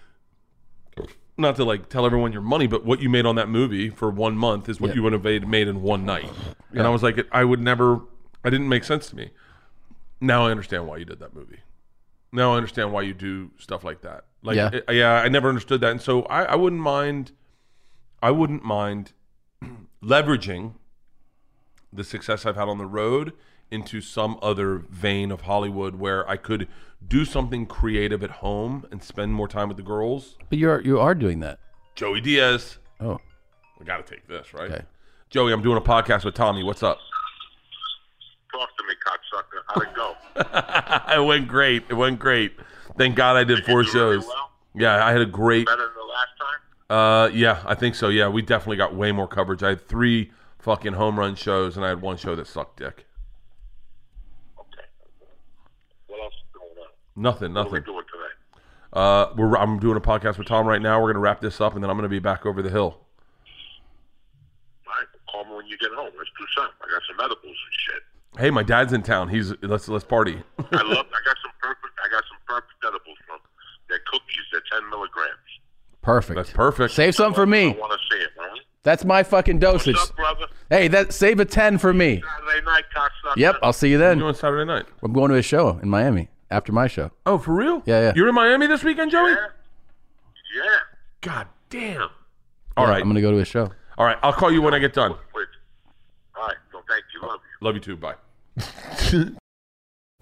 Not to like tell everyone your money, but what you made on that movie for one month is what Yeah. you would have made, made in one night. Yeah. And I was like, I would never. I didn't make sense to me. Now I understand why you did that movie. Now I understand why you do stuff like that. Like, Yeah. I, yeah, I never understood that, and so I, I wouldn't mind. I wouldn't mind leveraging the success I've had on the road into some other vein of Hollywood where I could do something creative at home and spend more time with the girls. But you're you are doing that. Joey Diaz, Oh, we got to take this, right? okay. Joey, I'm doing a podcast with Tommy. What's up? Talk to me, cocksucker. How'd it go? It went great. It went great. Thank God I did four you do really shows. well? Yeah, I had a great. Better than the last time? Uh, yeah, I think so. Yeah, we definitely got way more coverage. I had three fucking home run shows, and I had one show that sucked dick. Okay. What else is going on? Nothing, What are we nothing. doing today? Uh, we're I'm doing a podcast with Tom right now. We're gonna wrap this up, and then I'm gonna be back over the hill. All right, call me when you get home. Let's do something. I got some edibles and shit. Hey, my dad's in town. He's let's let's party. I love. I got some perfect. I got some perfect edibles from. They're cookies. They're ten milligrams. Perfect. That's perfect. Save some for me. I want to see it, man. That's my fucking dosage. What's up, brother? Hey, that save a ten for me. Saturday night, cocksucker. Yep, I'll see you What are you then. doing Saturday night? I'm going to a show in Miami after my show. Oh, for real? Yeah, yeah. You're in Miami this weekend, Joey? Yeah. Yeah. God damn. All Yeah, right. I'm going to go to a show. All right. I'll call you when I get done. Wait. All right. So thank you. Love you. Love you too. Bye.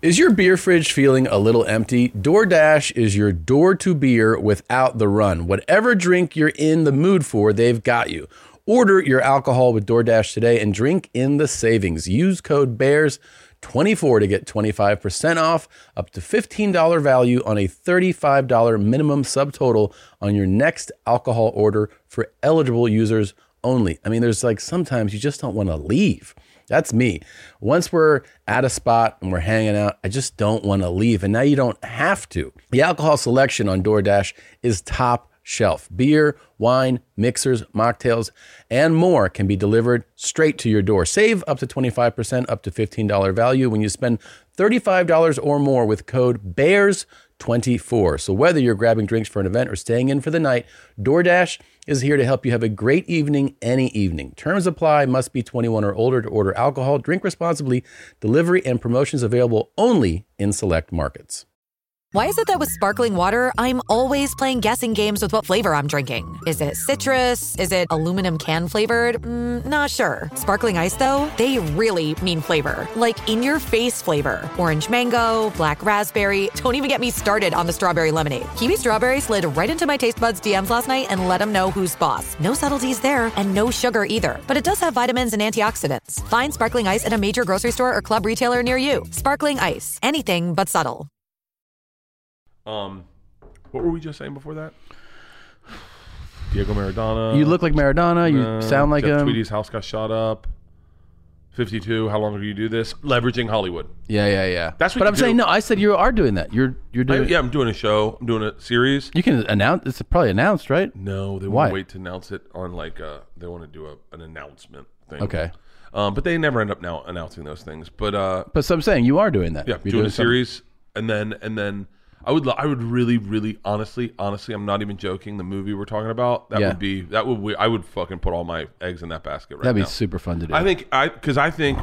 Is your beer fridge feeling a little empty? DoorDash is your door to beer without the run. Whatever drink you're in the mood for, they've got you. Order your alcohol with DoorDash today and drink in the savings. Use code bears twenty-four to get twenty-five percent off, up to fifteen dollars value on a thirty-five dollars minimum subtotal on your next alcohol order for eligible users only. I mean, there's like sometimes you just don't want to leave. That's me. Once we're at a spot and we're hanging out, I just don't want to leave. And now you don't have to. The alcohol selection on DoorDash is top shelf. Beer, wine, mixers, mocktails, and more can be delivered straight to your door. Save up to twenty-five percent, up to fifteen dollars value when you spend thirty-five dollars or more with code bears twenty-four. So whether you're grabbing drinks for an event or staying in for the night, DoorDash is here to help you have a great evening any evening. Terms apply. Must be twenty-one or older to order alcohol. Drink responsibly. Delivery and promotions available only in select markets. Why is it that with sparkling water, I'm always playing guessing games with what flavor I'm drinking? Is it citrus? Is it aluminum can flavored? Mm, not sure. Sparkling Ice, though, they really mean flavor. Like in-your-face flavor. Orange mango, black raspberry. Don't even get me started on the strawberry lemonade. Kiwi Strawberry slid right into my taste buds D Ms last night and let them know who's boss. No subtleties there, and no sugar either. But it does have vitamins and antioxidants. Find Sparkling Ice at a major grocery store or club retailer near you. Sparkling Ice. Anything but subtle. Um, what were we just saying before that? Diego Maradona. You look like Maradona. You uh, sound like Jeff him. Tweedy's house got shot up. fifty-two. How long do you do this? Leveraging Hollywood. Yeah, yeah, yeah. That's what But you I'm do. saying no. I said you are doing that. You're you're I, doing. yeah, I'm doing a show. I'm doing a series. You can announce. It's probably announced, right? No, they Why? want to wait to announce it on like uh they want to do a, an announcement thing. Okay. Um, but they never end up now announcing those things. But uh, But so I'm saying you are doing that. yeah, You're doing a something. series, and then and then I would lo- I would really really honestly honestly I'm not even joking. The movie we're talking about that Yeah. would be that would we, I would fucking put all my eggs in that basket right That'd be now. super fun to do. I think I because I think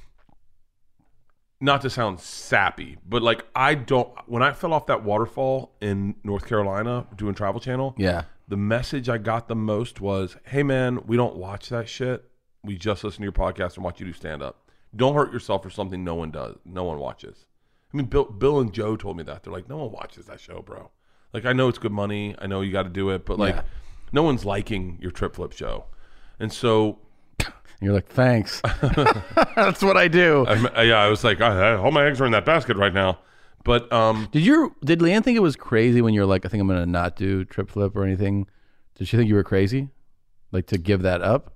not to sound sappy, but like I don't when I fell off that waterfall in North Carolina doing Travel Channel. Yeah. The message I got the most was, "Hey man, we don't watch that shit. We just listen to your podcast and watch you do stand up. Don't hurt yourself for something no one does, no one watches." I mean, Bill, Bill and Joe told me that. They're like, "No one watches that show, bro. Like, I know it's good money. I know you got to do it, but like, Yeah. no one's liking your Trip Flip show." And so, And you're like, thanks. That's what I do. I, yeah, I was like, I, I, all my eggs are in that basket right now. But um, Did you? Did Leanne think it was crazy when you were like, I think I'm gonna not do Trip Flip or anything? Did she think you were crazy, like to give that up?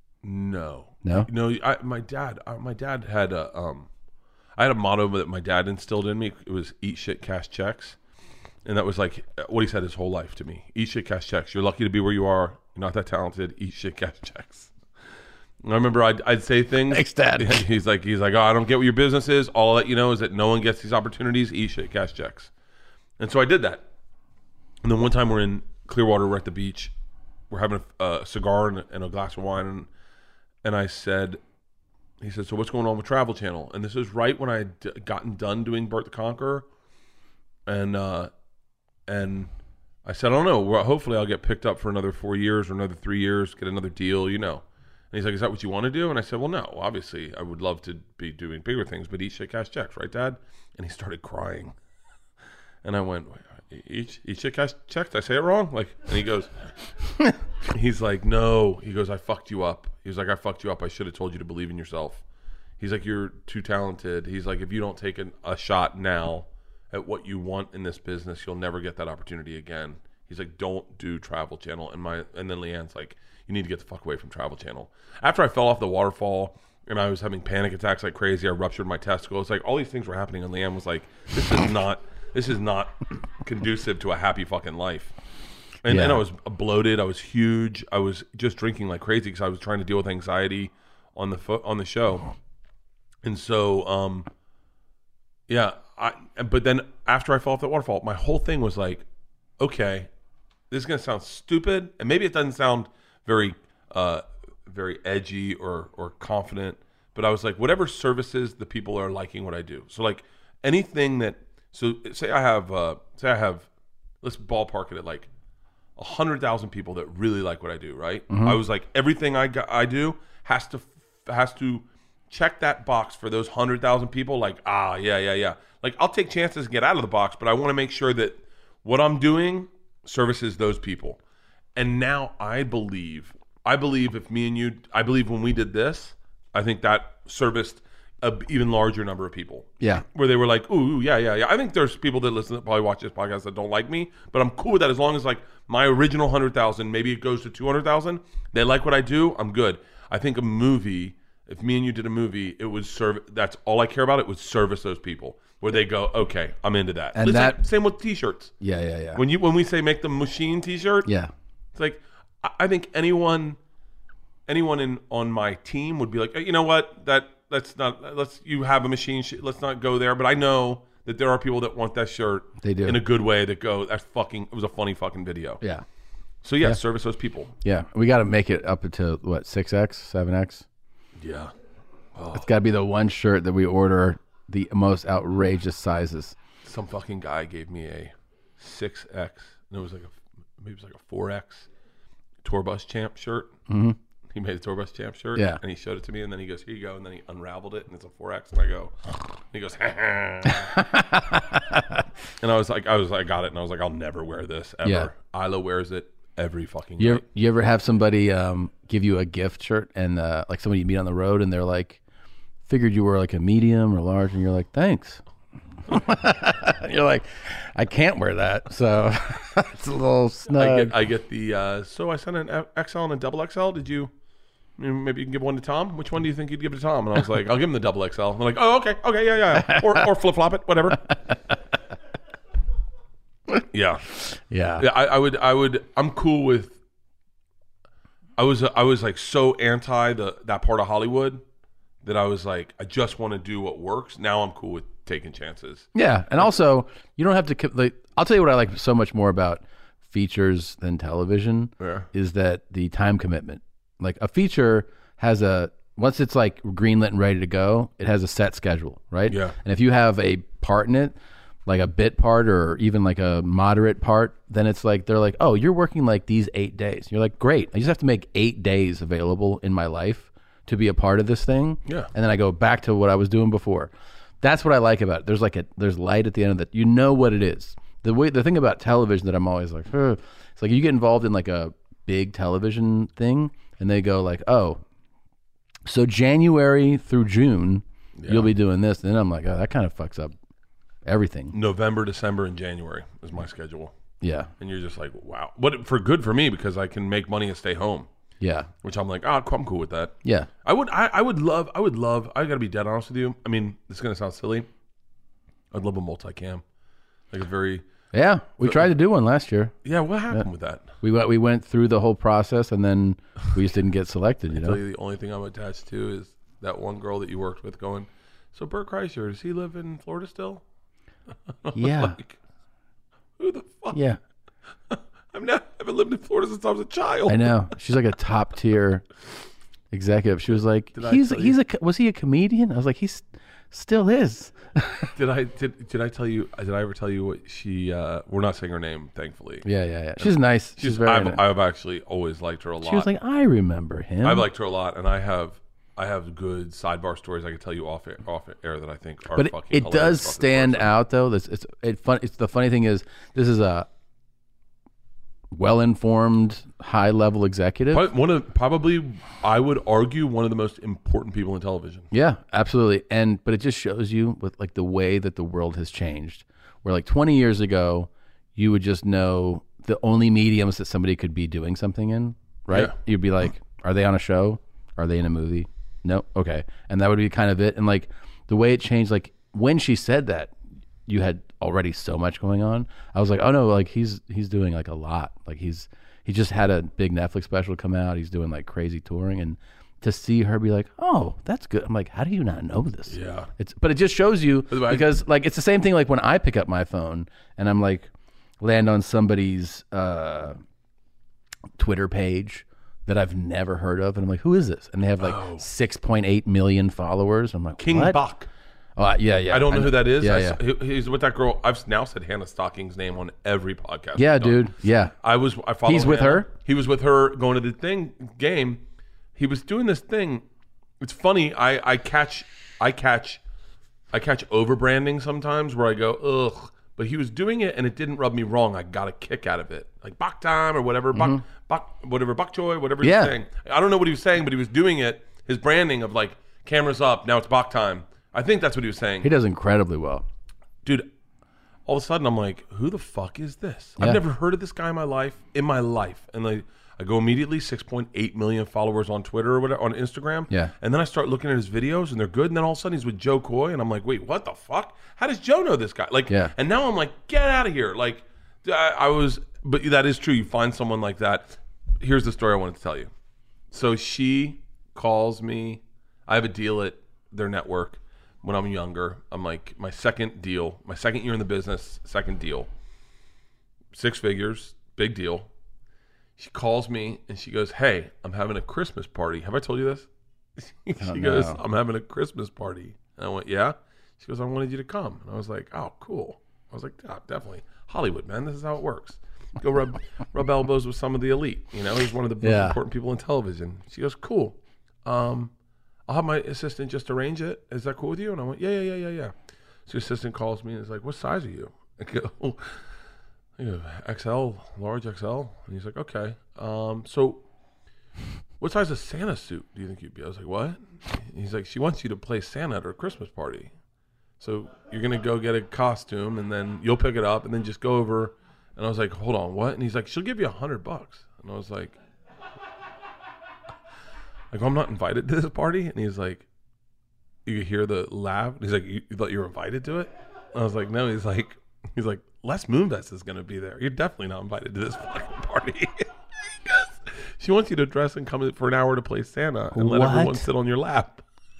no, No? no. I, my dad, I, my dad had a um. I had a motto that my dad instilled in me. It was eat shit, cash checks. And that was like what he said his whole life to me. Eat shit, cash checks. You're lucky to be where you are. You're not that talented. Eat shit, cash checks. And I remember I'd, I'd say things. Thanks, Dad. He's like, he's like, oh, I don't get what your business is. All I'll let you know is that no one gets these opportunities. Eat shit, cash checks. And so I did that. And then one time we're in Clearwater. We're at the beach. We're having a, a cigar and, and a glass of wine. And, and I said... He said, so what's going on with Travel Channel? And this is right when I had d- gotten done doing Bert the Conqueror. And uh, and I said, I don't know. Well, hopefully I'll get picked up for another four years or another three years, get another deal, you know. And he's like, is that what you want to do? And I said, well, no. Obviously, I would love to be doing bigger things, but eat shit, cash checks, right, Dad? And he started crying. And I went, eat, eat shit, cash checks? Did I say it wrong? Like, and he goes, he's like, no. He goes, I fucked you up. He was like, I fucked you up. I should have told you to believe in yourself. He's like, you're too talented. He's like, if you don't take an, a shot now at what you want in this business, you'll never get that opportunity again. He's like, don't do Travel Channel. And my and then Leanne's like, you need to get the fuck away from Travel Channel. After I fell off the waterfall and I was having panic attacks like crazy, I ruptured my testicles. Like all these things were happening, and Leanne was like, this is not this is not conducive to a happy fucking life. And then Yeah. I was bloated. I was huge. I was just drinking like crazy because I was trying to deal with anxiety on the fo- on the show. And so, um, yeah. I but then after I fell off that waterfall, my whole thing was like, okay, this is gonna sound stupid, and maybe it doesn't sound very, uh, very edgy or or confident. But I was like, whatever services the people are liking what I do. So like anything that so say I have uh, say I have let's ballpark it at like a hundred thousand people that really like what I do, right? Mm-hmm. I was like, everything I got, I do has to has to check that box for those one hundred thousand people. Like, ah, yeah, yeah, yeah. Like, I'll take chances and get out of the box, but I want to make sure that what I'm doing services those people. And now I believe, I believe if me and you, I believe when we did this, I think that serviced an even larger number of people. Yeah. Where they were like, ooh, yeah, yeah, yeah. I think there's people that listen, that probably watch this podcast that don't like me, but I'm cool with that as long as like my original one hundred thousand, maybe it goes to two hundred thousand. They like what I do, I'm good. I think a movie, if me and you did a movie, it would serve, that's all I care about, it would service those people. Where they go, okay, I'm into that. And it's that like, same with t-shirts. Yeah, yeah, yeah. When you when we say make the machine t-shirt, yeah. It's like I, I think anyone anyone in on my team would be like, you know what, that that's not let's you have a machine sh- let's not go there. But I know that there are people that want that shirt they do. in a good way that go, that's fucking it was a funny fucking video. Yeah. So yeah, yeah. service those people. Yeah. We gotta make it up to what, six X, seven X? Yeah. Oh. It's gotta be the one shirt that we order the most outrageous sizes. Some fucking guy gave me a six X and it was like a maybe it was like a four X tour bus champ shirt. Mm-hmm. He made a tour bus champ shirt, yeah. and he showed it to me, and then he goes, "Here you go," and then he unraveled it, and it's a four X, and I go, and he goes, and I was like, I was like, I got it, and I was like, I'll never wear this ever. Yeah. Isla wears it every fucking you night. Ever, you ever have somebody um, give you a gift shirt, and uh, like somebody you meet on the road, and they're like, figured you were like a medium or large, and you're like, thanks. You're like, I can't wear that, so it's a little snug. I get, I get the. Uh, so I sent an X L and a double X L. Did you? Maybe you can give one to Tom. Which one do you think you'd give to Tom? And I was like, I'll give him the double X L. And they're like, oh, okay, okay, yeah, yeah, yeah. or or flip flop it, whatever. yeah, yeah. Yeah, I, I would, I would. I'm cool with. I was, I was like so anti the that part of Hollywood that I was like, I just want to do what works. Now I'm cool with taking chances. Yeah, and also you don't have to. Like, I'll tell you what I like so much more about features than television yeah. is that the time commitment. Like a feature has a once it's like greenlit and ready to go, it has a set schedule, right? Yeah. And if you have a part in it, like a bit part or even like a moderate part, then it's like they're like, oh, you're working like these eight days. You're like, great. I just have to make eight days available in my life to be a part of this thing. Yeah. And then I go back to what I was doing before. That's what I like about it. There's like a there's light at the end of that. You know what it is. The way the thing about television that I'm always like, huh, it's like you get involved in like a big television thing, and they go like, oh, so January through June, yeah. you'll be doing this. And then I'm like, oh, that kind of fucks up everything. November, December, and January is my schedule. Yeah. And you're just like, wow. But for good for me because I can make money and stay home. Yeah. Which I'm like, oh, I'm cool with that. Yeah. I would I, I would love, I would love, I gotta be dead honest with you. I mean, this is gonna sound silly. I'd love a multicam. Like a very Yeah. We tried to do one last year. Yeah, what happened yeah. with that? We went we went through the whole process and then we just didn't get selected, you I know. tell you the only thing I'm attached to is that one girl that you worked with going, so Bert Kreischer, does he live in Florida still? Yeah. Like, who the fuck? Yeah. I've never I haven't lived in Florida since I was a child. I know. She's like a top tier executive. She was like, Did he's I tell he's you? a was he a comedian? I was like, he's still is. Did I did did I tell you? Did I ever tell you what she? Uh, we're not saying her name, thankfully. Yeah, yeah, yeah. She's nice. She's, She's. very. I've, nice. I've actually always liked her a lot. She was like, I remember him. I've liked her a lot, and I have I have good sidebar stories I can tell you off air, off air that I think are but fucking. it, it does fucking stand person. out though. This it's it fun. It's the funny thing is this is a well-informed, high-level executive. Probably one of probably I would argue one of the most important people in television. Yeah, absolutely. And but it just shows you with like the way that the world has changed. Where like twenty years ago, you would just know the only mediums that somebody could be doing something in, right? Yeah. You'd be like, are they on a show? Are they in a movie? No. Okay. And that would be kind of it. And like the way it changed, like when she said that, you had already so much going on. I was like, oh no, like he's he's doing like a lot. Like he's he just had a big Netflix special come out. He's doing like crazy touring, and to see her be like, oh, that's good. I'm like, how do you not know this? Yeah. It's but it just shows you way, because like it's the same thing like when I pick up my phone and I'm like land on somebody's uh, Twitter page that I've never heard of, and I'm like, who is this? And they have like oh. six point eight million followers. I'm like, King what? Bach. Oh, yeah, yeah. I don't know, know who that is. Yeah, I, yeah. he- He's with that girl. I've now said Hannah Stocking's name on every podcast. Yeah, we've done. dude. Yeah. I was. I followed. He's with Hannah. her? He was with her going to the thing game. He was doing this thing It's funny. I, I catch I catch I catch over branding sometimes where I go ugh, but he was doing it and it didn't rub me wrong. I got a kick out of it, like Bok time or whatever, Mm-hmm. Bok, Bok whatever Bok Choy, whatever he Yeah. was saying. I don't know what he was saying, but he was doing it. His branding of like cameras up, now it's Bok time. I think that's what he was saying. He does incredibly well. Dude, all of a sudden I'm like, who the fuck is this? Yeah. I've never heard of this guy in my life, in my life. And like, I go immediately, six point eight million followers on Twitter or whatever, on Instagram. Yeah. And then I start looking at his videos and they're good. And then all of a sudden he's with Joe Coy. And I'm like, wait, what the fuck? How does Joe know this guy? Like, Yeah. and now I'm like, get out of here. Like, I, I was, but that is true. You find someone like that. Here's the story I wanted to tell you. So she calls me. I have a deal at their network when I'm younger. I'm like, my second deal, my second year in the business, second deal. Six figures, big deal. She calls me and she goes, hey, I'm having a Christmas party. Have I told you this? she Oh, goes, no. I'm having a Christmas party. And I went, yeah? She goes, I wanted you to come. And I was like, oh, cool. I was like, yeah, definitely. Hollywood, man. This is how it works. Go rub rub elbows with some of the elite. You know, he's one of the most Yeah. important people in television. She goes, cool. Um, I'll have my assistant just arrange it. Is that cool with you? And I went, yeah, yeah, yeah, yeah, yeah. So the assistant calls me and is like, what size are you? I go, I go, X L, large X L. And he's like, okay. Um, so what size of Santa suit do you think you'd be? I was like, what? And he's like, she wants you to play Santa at her Christmas party. So you're going to go get a costume and then you'll pick it up and then just go over. And I was like, hold on, what? And he's like, she'll give you a hundred bucks. And I was like, like, I'm not invited to this party. And he's like, you could hear the laugh. And he's like, you, you thought you were invited to it? And I was like, no. He's like, he's like, Les Moonves is going to be there. You're definitely not invited to this fucking party. Because she wants you to dress and come in for an hour to play Santa and let What? everyone sit on your lap.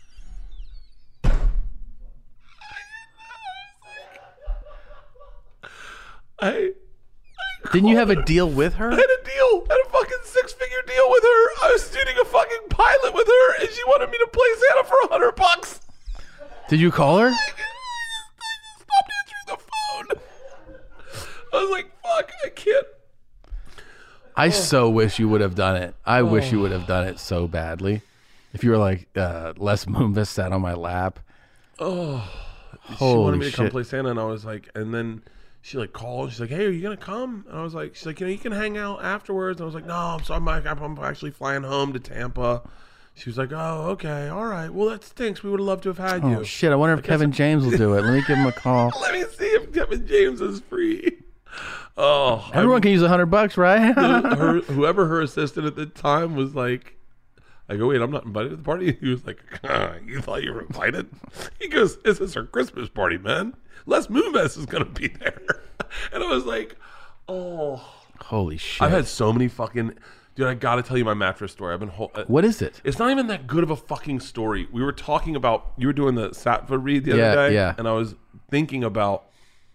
I Didn't you have a deal with her? I had a deal. I had a fucking six-figure deal with her. I was shooting a fucking pilot with her, and she wanted me to play Santa for a hundred bucks. Did you call her? I stopped answering the phone. I was like, fuck, I can't. I so wish you would have done it. I wish you would have done it so badly. If you were like, uh, Les Moonves sat on my lap. Oh, she Holy wanted me to come shit. play Santa, and I was like, and then she like called. She's like, hey, are you gonna come? And I was like, she's like, you know, you can hang out afterwards. And I was like, no, I'm sorry, Mike. I'm actually flying home to Tampa. She was like, oh, okay, all right. Well, that stinks. We would have loved to have had you. Oh, shit. I wonder if Kevin James will do it. Let me give him a call. Let me see if Kevin James is free. Oh, Everyone can use a hundred bucks, right? her, whoever her assistant at the time was like, I go, wait, I'm not invited to the party. He was like, ah, you thought you were invited? He goes, this is her Christmas party, man. Les Moonves is gonna be there. And I was like, oh, Holy shit. I've had so many fucking. Dude, I gotta tell you my mattress story. I've been. Ho- What is it? It's not even that good of a fucking story. We were talking about. You were doing the Sattva read the other Yeah, day, yeah. and I was thinking about.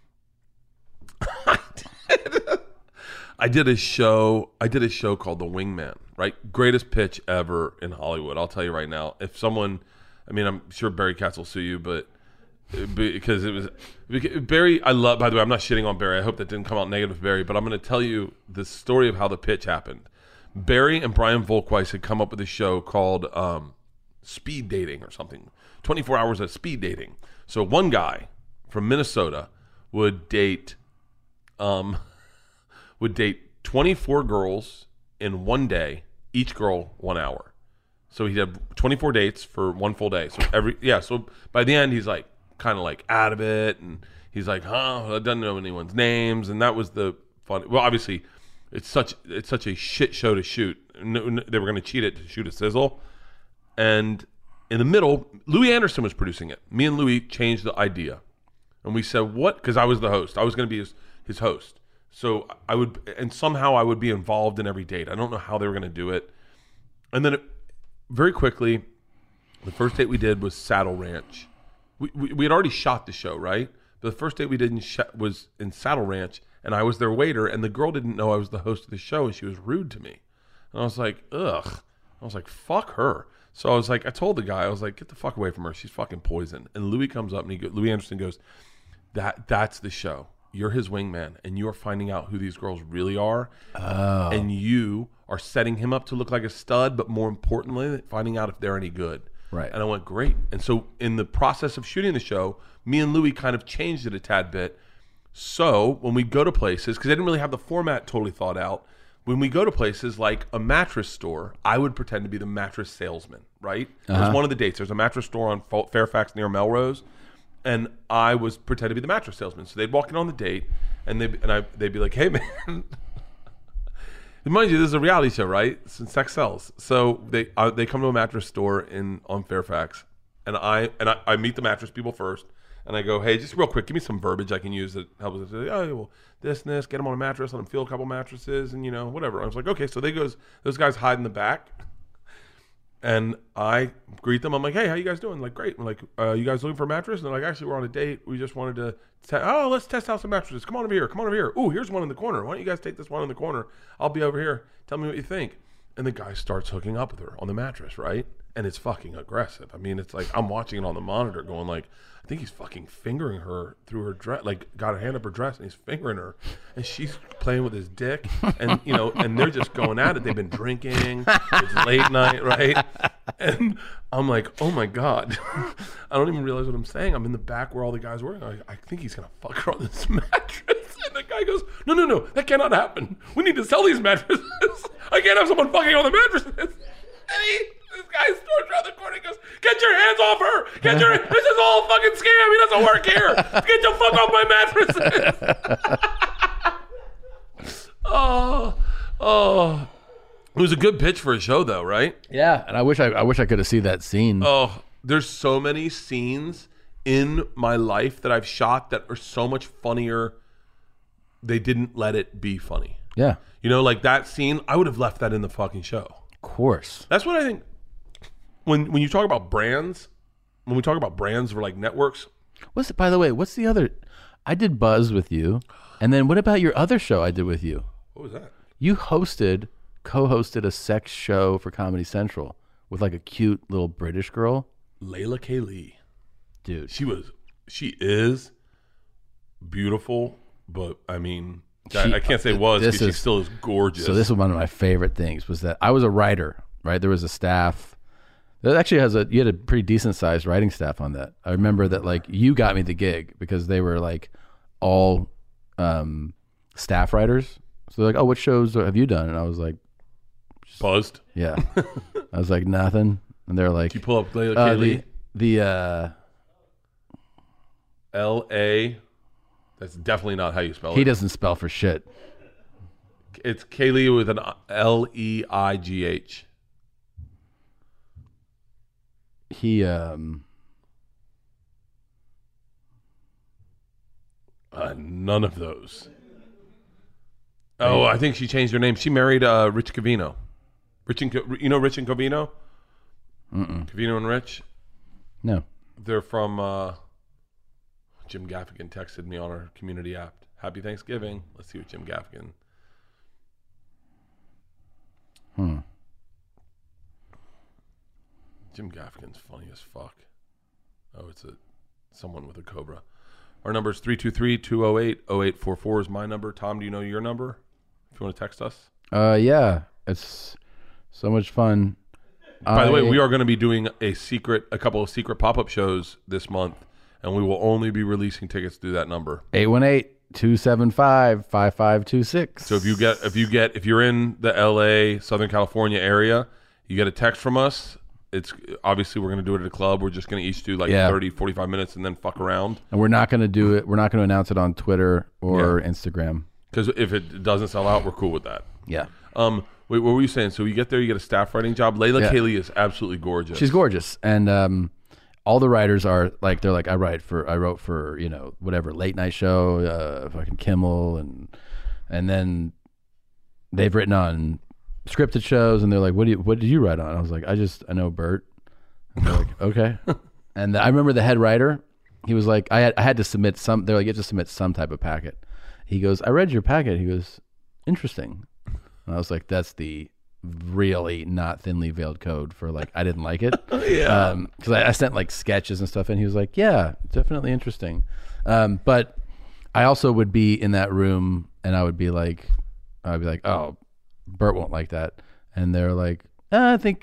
I did a show. I did a show called The Wingman. Right, greatest pitch ever in Hollywood. I'll tell you right now. If someone, I mean, I'm sure Barry Katz will sue you, but because it was because Barry. I love. By the way, I'm not shitting on Barry. I hope that didn't come out negative, Barry. But I'm going to tell you the story of how the pitch happened. Barry and Brian Volkweis had come up with a show called um, Speed Dating or something. twenty-four hours of speed dating. So one guy from Minnesota would date, um, would date twenty-four girls in one day. Each girl one hour. So he'd have twenty-four dates for one full day. So every yeah. So by the end, he's like kind of like out of it, and he's like, huh, I don't know anyone's names, and that was the fun. Well, obviously. It's such it's such a shit show to shoot. No, no, they were going to cheat it to shoot a sizzle. And in the middle, Louis Anderson was producing it. Me and Louis changed the idea. And we said, what? Because I was the host. I was going to be his, his host. So I would, and somehow I would be involved in every date. I don't know how they were going to do it. And then it, very quickly, the first date we did was Saddle Ranch. We, we, we had already shot the show, right? But the first date we did in sh- was in Saddle Ranch. And I was their waiter, and the girl didn't know I was the host of the show, and she was rude to me. And I was like, ugh. I was like, fuck her. So I was like, I told the guy, I was like, get the fuck away from her. She's fucking poison. And Louis comes up, and he go, Louis Anderson goes, that that's the show. You're his wingman, and you are finding out who these girls really are. Oh. And you are setting him up to look like a stud, but more importantly, finding out if they're any good. Right. And I went, great. And so in the process of shooting the show, me and Louis kind of changed it a tad bit. So when we go to places, because I didn't really have the format totally thought out, when we go to places like a mattress store, I would pretend to be the mattress salesman, right? It Uh-huh. was one of the dates. There's a mattress store on Fa- Fairfax near Melrose, and I was pretend to be the mattress salesman. So they'd walk in on the date, and they and I they'd be like, "Hey, man." Mind you, this is a reality show, right? Sex sells. So they uh, they come to a mattress store in on Fairfax, and I and I, I meet the mattress people first, and I go, "Hey, just real quick, give me some verbiage I can use that helps us." Oh, well, this and this, get them on a mattress, let them feel a couple mattresses, and you know, whatever. I was like, okay, so they goes, those guys hide in the back, and I greet them. I'm like, "Hey, how you guys doing?" Like, great. I'm like, uh, "You guys looking for a mattress?" And they're like, "Actually, we're on a date. We just wanted to, te- oh, let's test out some mattresses. Come on over here. Come on over here. Ooh, here's one in the corner. Why don't you guys take this one in the corner? I'll be over here. Tell me what you think." And the guy starts hooking up with her on the mattress, right? And it's fucking aggressive. I mean, it's like I'm watching it on the monitor, going like, I think he's fucking fingering her through her dress, like got a hand up her dress, and he's fingering her, and she's playing with his dick, and you know, and they're just going at it. They've been drinking. It's late night, right? And I'm like, oh my god, I don't even realize what I'm saying. I'm in the back where all the guys were. I, I think he's gonna fuck her on this mattress. And the guy goes, no, no, no, that cannot happen. We need to sell these mattresses. I can't have someone fucking on the mattresses. And he, this guy storms around the corner and goes, get your hands off her. Get your, this is all a fucking scam. He doesn't work here. Get the fuck off my mattresses. oh, oh. It was a good pitch for a show though, right? Yeah. And I wish I, I wish I could have seen that scene. Oh, there's so many scenes in my life that I've shot that are so much funnier. They didn't let it be funny. Yeah. You know, like that scene, I would have left that in the fucking show. Of course. That's what I think. When when you talk about brands, when we talk about brands for like networks. What's by the way, what's the other? I did Buzz with you. And then what about your other show I did with you? What was that? You hosted, co-hosted a sex show for Comedy Central with like a cute little British girl. Layla K. Lee. Dude. She was, she is beautiful, but I mean, She- I, I can't say was this because she is- still is gorgeous. So this was one of my favorite things was that I was a writer, right? There was a staff that actually has a, you had a pretty decent sized writing staff on that. I remember that like you got me the gig because they were like all um, staff writers. So they're like, oh, what shows have you done? And I was like, Buzzed. Yeah. I was like, nothing. And they're like, Can you pull up Layla uh, K. Lee? The, the uh, L A. That's definitely not how you spell it. he doesn't spell for shit. It's Kaylee with an L E I G H. He, um, Uh, none of those. Oh, I think she changed her name. She married uh, Rich Covino. Rich and Co- you know Rich and Covino? Mm-mm. Covino and Rich? No. They're from uh, Jim Gaffigan texted me on our community app. Happy Thanksgiving. Let's see what Jim Gaffigan. Hmm. Jim Gaffigan's funny as fuck. Oh, it's a someone with a cobra. Our number is three two three, two zero eight, zero eight four four is my number. Tom, do you know your number? If you want to text us. Uh, yeah, it's so much fun. By the way, I- we are going to be doing a secret, a couple of secret pop-up shows this month, and we will only be releasing tickets through that number. eight one eight, two seven five, five five two six. So if you get, if you get, if you're in the L A, Southern California area, you get a text from us. It's obviously we're going to do it at a club. We're just going to each do like Yeah. thirty, forty-five minutes and then fuck around. And we're not going to do it. We're not going to announce it on Twitter or Instagram. Because if it doesn't sell out, we're cool with that. Yeah. Um. Wait, what were you saying? So you get there, you get a staff writing job. Layla Yeah. Kaylee is absolutely gorgeous. She's gorgeous. And um, all the writers are like, they're like, I write for, I wrote for, you know, whatever, late night show, uh, fucking Kimmel. And, and then they've written on scripted shows and they're like, what do you, what did you write on? I was like, I just, I know Bert. And they're like, okay. And I remember the head writer, he was like, I had, I had to submit some, they're like, you have to submit some type of packet. He goes, I read your packet. He goes, interesting. And I was like, that's the really not thinly veiled code for like, I didn't like it. Yeah. Um, cause I, I sent like sketches and stuff and he was like, yeah, definitely interesting. Um, but I also would be in that room and I would be like, I'd be like, oh, Bert won't like that. And they're like, uh, I think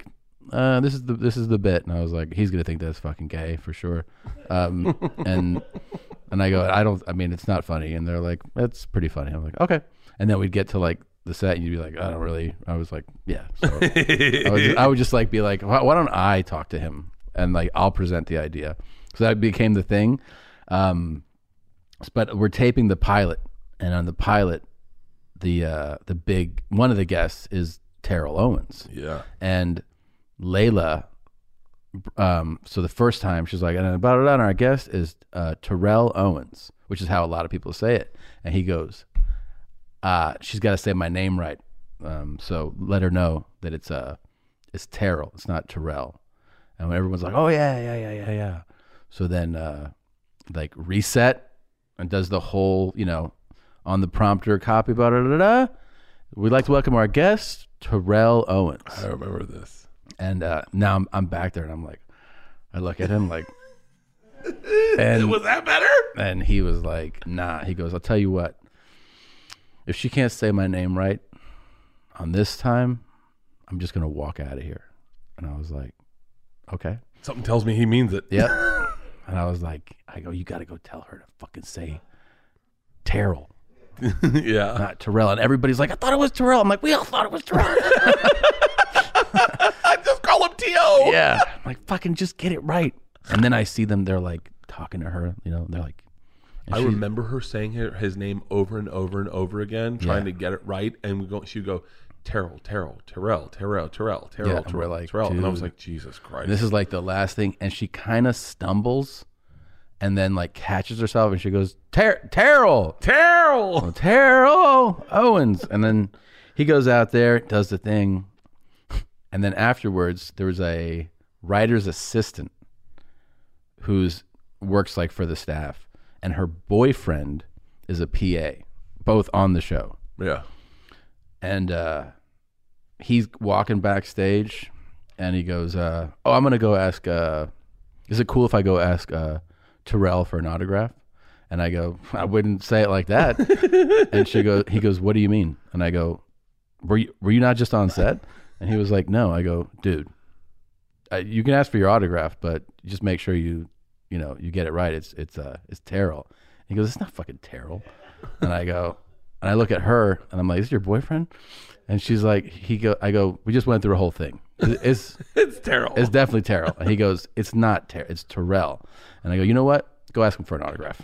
uh, this is the this is the bit. And I was like, he's gonna think that's fucking gay for sure. Um, and and I go, I don't. I mean, it's not funny. And they're like, that's pretty funny. I'm like, okay. And then we'd get to like the set, and you'd be like, I don't really. I was like, yeah. So I, would just, I would just like be like, why, why don't I talk to him and like I'll present the idea. So that became the thing. Um, but we're taping the pilot, and on the pilot, the uh, the big one of the guests is Terrell Owens. Yeah. And Layla. Um, so the first time she's like, and about it on our guest is uh, Terrell Owens, which is how a lot of people say it. And he goes, uh, she's got to say my name right. Um, so let her know that it's uh, it's Terrell. It's not Terrell. And everyone's like, oh yeah, yeah, yeah, yeah, yeah. So then, uh, like reset and does the whole, you know, on the prompter copy, blah, blah, blah, blah. We'd like to welcome our guest, Terrell Owens. I remember this. And uh, now I'm I'm back there, and I'm like, I look at him like, and was that better? And he was like, nah. He goes, I'll tell you what. If she can't say my name right on this time, I'm just gonna walk out of here. And I was like, okay. Something tells me he means it. Yep. And I was like, I go, you got to go tell her to fucking say Terrell. Yeah. Not Terrell. And everybody's like, I thought it was Terrell. I'm like, we all thought it was Terrell. Just call him T O. Yeah. I'm like, fucking just get it right. And then I see them, they're like talking to her, you know, they're like. I remember her saying her, his name over and over and over again, trying Yeah. to get it right. And we go, she'd go, Terrell, Terrell, Terrell, Terrell, Terrell, Terrell, Yeah, Terrell, we're like, Terrell. And I was dude. like, Jesus Christ. And this is like the last thing. And she kind of stumbles and then like catches herself and she goes, Ter- Terrell. Terrell. Oh, Terrell Owens. And then he goes out there, does the thing. And then afterwards, there was a writer's assistant who's works like for the staff. And her boyfriend is a P A, both on the show. Yeah. And uh, he's walking backstage, and he goes, uh, "Oh, I'm gonna go ask. Uh, is it cool if I go ask uh, Terrell for an autograph?" And I go, "I wouldn't say it like that." And she goes, "He goes, what do you mean?" And I go, "Were you were you not just on set?" And he was like, "No." I go, "Dude, uh, you can ask for your autograph, but just make sure you, you know, you get it right. It's it's uh it's Terrell." He goes, "It's not fucking Terrell." And I go. And I look at her, and I'm like, "Is this your boyfriend?" And she's like, "He go." I go, "We just went through a whole thing. It's it's Terrell. It's definitely Terrell." And he goes, "It's not Terrell. It's Terrell." And I go, "You know what? Go ask him for an autograph."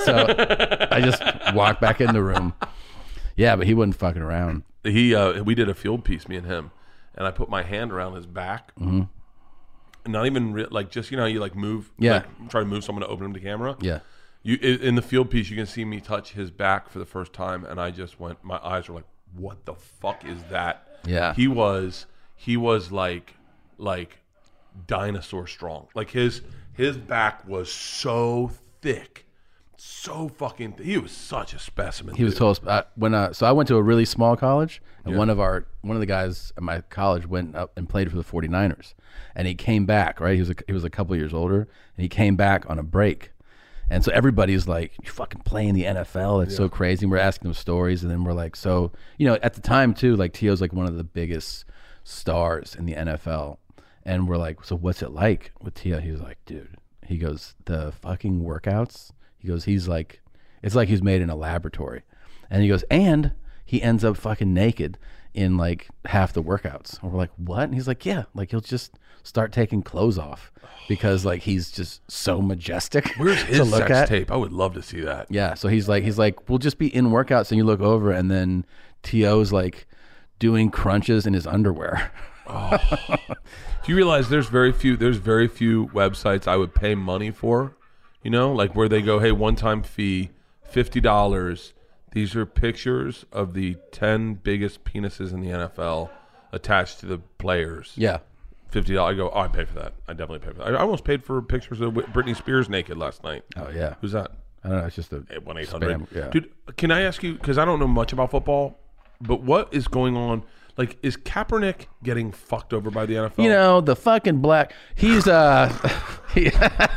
So I just walked back in the room. Yeah, but he wasn't fucking around. He, uh, we did a field piece, me and him, and I put my hand around his back. Mm-hmm. Not even re- like just you know you like move. Yeah. Like, try to move someone to open him to camera. Yeah. You in the field piece, you can see me touch his back for the first time, and I just went. My eyes were like, "What the fuck is that?" Yeah. He was. He was like, like, dinosaur strong. Like his his back was so thick, so fucking. Th- he was such a specimen. He was dude. told uh, when uh, so I went to a really small college, and Yeah. one of our one of the guys at my college went up and played for the forty-niners, and he came back. Right, he was a, he was a couple years older, and he came back on a break. And so everybody's like, "You fucking play in the N F L? That's Yeah. so crazy." And we're asking them stories, and then we're like, "So, you know, at the time too, like T O's like one of the biggest stars in the N F L." And we're like, "So what's it like with T O?" He's like, "Dude," he goes, "the fucking workouts." He goes, "He's like, it's like he's made in a laboratory." And he goes, "And he ends up fucking naked in like half the workouts." And we're like, "What?" And he's like, "Yeah, like he'll just start taking clothes off because like he's just so majestic." Where's to his look sex at. tape? I would love to see that. Yeah, so he's like, he's like, we'll just be in workouts, and you look over, and then T O's like doing crunches in his underwear. Oh. Do you realize there's very few there's very few websites I would pay money for, you know, like where they go, hey, one time fee, fifty dollars. These are pictures of the ten biggest penises in the N F L attached to the players. Yeah. fifty dollars. I go, oh, I pay for that. I definitely pay for that. I almost paid for pictures of Britney Spears naked last night. Oh yeah. Who's that? I don't know. It's just a one eight hundred. Yeah. Dude, can I ask you, because I don't know much about football, but what is going on? Like, is Kaepernick getting fucked over by the N F L? You know, the fucking black. He's uh. he,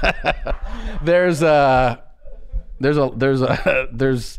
there's uh. There's a there's a there's.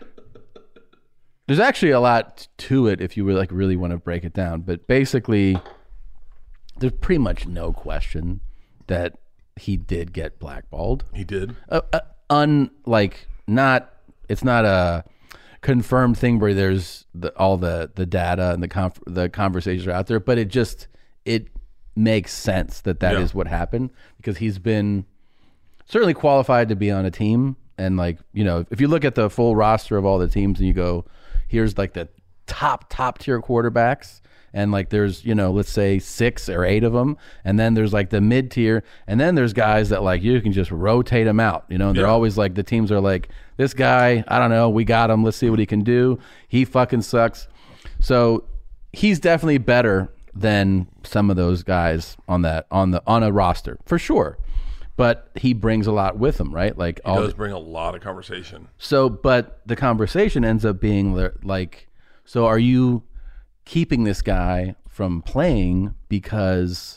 There's actually a lot to it if you really, like really want to break it down, but basically, there's pretty much no question that he did get blackballed. He did. Uh, uh, unlike not, it's not a confirmed thing where there's the, all the the data and the conf, the conversations are out there, but it just it makes sense that that Yeah. is what happened because he's been certainly qualified to be on a team. And like, you know, if you look at the full roster of all the teams and you go, here's like the top, top tier quarterbacks. And like, there's, you know, let's say six or eight of them. And then there's like the mid tier. And then there's guys that like, you can just rotate them out, you know, and they're Yeah. always like, the teams are like, this guy, I don't know, we got him. Let's see what he can do. He fucking sucks. So he's definitely better than some of those guys on that, on the, on a roster for sure. But he brings a lot with him, right? Like He all does the, bring a lot of conversation. so, but the conversation ends up being li- like, so are you keeping this guy from playing because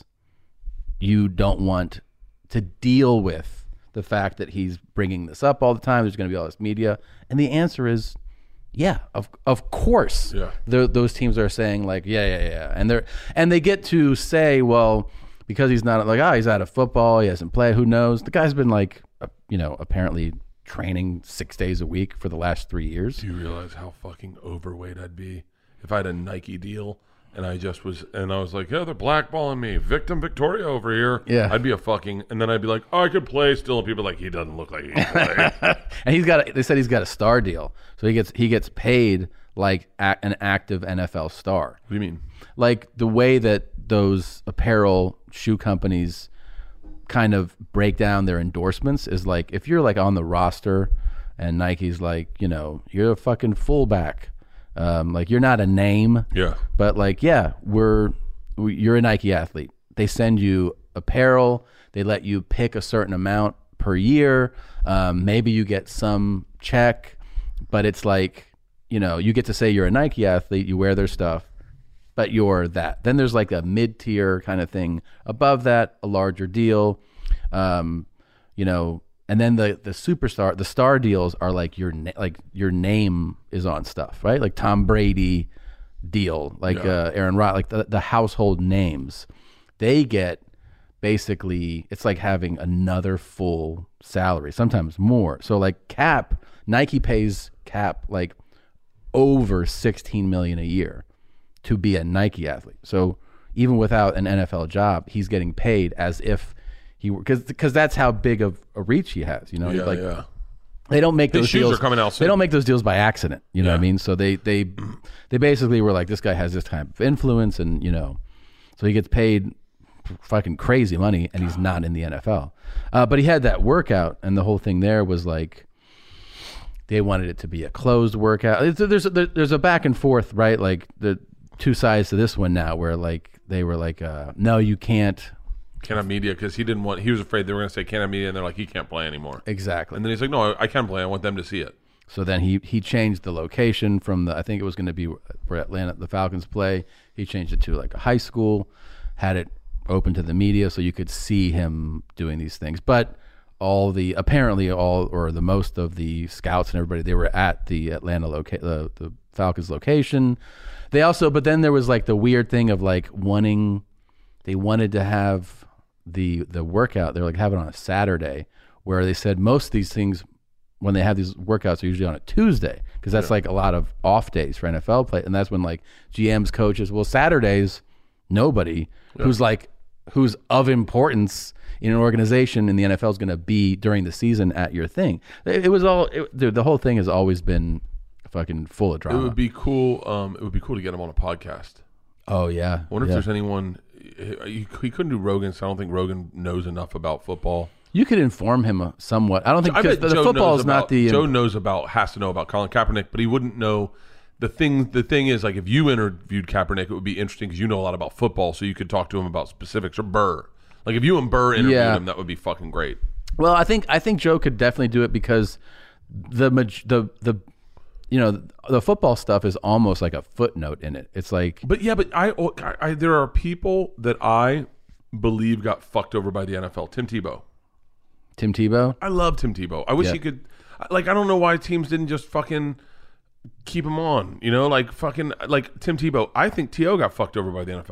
you don't want to deal with the fact that he's bringing this up all the time? There's going to be all this media. And the answer is, yeah, of of course. Yeah. The, those teams are saying like, yeah, yeah, yeah. And they're, and they get to say, well, because he's not like, oh, he's out of football. He hasn't played. Who knows? The guy's been like, uh, you know, apparently training six days a week for the last three years. Do you realize how fucking overweight I'd be if I had a Nike deal and I just was, and I was like, yeah, they're blackballing me. Victim Victoria over here. Yeah. I'd be a fucking, and then I'd be like, oh, I could play still. And people are like, he doesn't look like he can play. And he's got, a, they said he's got a star deal. So he gets, he gets paid like a, an active N F L star. What do you mean? Like the way that those apparel shoe companies kind of break down their endorsements is like, if you're like on the roster and Nike's like, you know, you're a fucking fullback. Um, like you're not a name, Yeah. but like, yeah, we're, we, you're a Nike athlete. They send you apparel. They let you pick a certain amount per year. Um, maybe you get some check, but it's like, you know, you get to say you're a Nike athlete, you wear their stuff, but you're that. Then there's like a mid-tier kind of thing above that, a larger deal, um, you know, and then the the superstar, the star deals are like your na- like your name is on stuff, right? Like Tom Brady deal, like Yeah. uh, Aaron Rodgers, like the, the household names. They get basically, it's like having another full salary, sometimes more. So like Cap, Nike pays Cap like over sixteen million dollars a year to be a Nike athlete. So even without an N F L job, he's getting paid as if he were, because because that's how big of a reach he has. You know, Yeah, like yeah. they don't make His those shoes deals. are coming out They soon. don't make those deals by accident. You know what I Yeah. mean? So they they they basically were like, this guy has this type of influence, and you know, so he gets paid fucking crazy money, and he's not in the N F L. Uh, but he had that workout, and the whole thing there was like, they wanted it to be a closed workout. It's, there's a, there's a back and forth, right? Like the two sides to this one now, where like they were like, uh, no, you can't. Can't have media because he didn't want, he was afraid they were going to say can't have media, and they're like, he can't play anymore. Exactly. And then he's like, no, I, I can play. I want them to see it. So then he he changed the location from the, I think it was going to be where Atlanta the Falcons play. He changed it to like a high school, had it open to the media so you could see him doing these things. But all the, apparently all or the most of the scouts and everybody, they were at the Atlanta loca- the, the Falcons location. They also, but then there was like the weird thing of like wanting, they wanted to have the the workout, they were like have it on a Saturday, where they said most of these things when they have these workouts are usually on a Tuesday, because that's Yeah. like a lot of off days for N F L play, and that's when like G Ms, coaches, well, Saturdays, nobody Yeah. who's like who's of importance in an organization in the N F L is going to be during the season at your thing. It, it was all, it, dude, the whole thing has always been fucking full of drama. It would be cool. Um, it would be cool to get him on a podcast. Oh yeah. I wonder yeah. if there's anyone. He, he couldn't do Rogan, so I don't think Rogan knows enough about football. You could inform him somewhat. I don't think I because bet the Joe football knows is not about- the Joe knows about has to know about Colin Kaepernick, but he wouldn't know the thing. The thing is, like, if you interviewed Kaepernick, it would be interesting because you know a lot about football, so you could talk to him about specifics. Or Burr, like if you and Burr interviewed Yeah. him, that would be fucking great. Well, I think I think Joe could definitely do it because the maj- the the you know the football stuff is almost like a footnote in it. It's like, But yeah, but I, I, I there are people that I believe got fucked over by the N F L. Tim Tebow. Tim Tebow. I love Tim Tebow. I wish Yeah. he could. Like, I don't know why teams didn't just fucking keep him on. You know, like fucking like Tim Tebow. I think T O got fucked over by the N F L.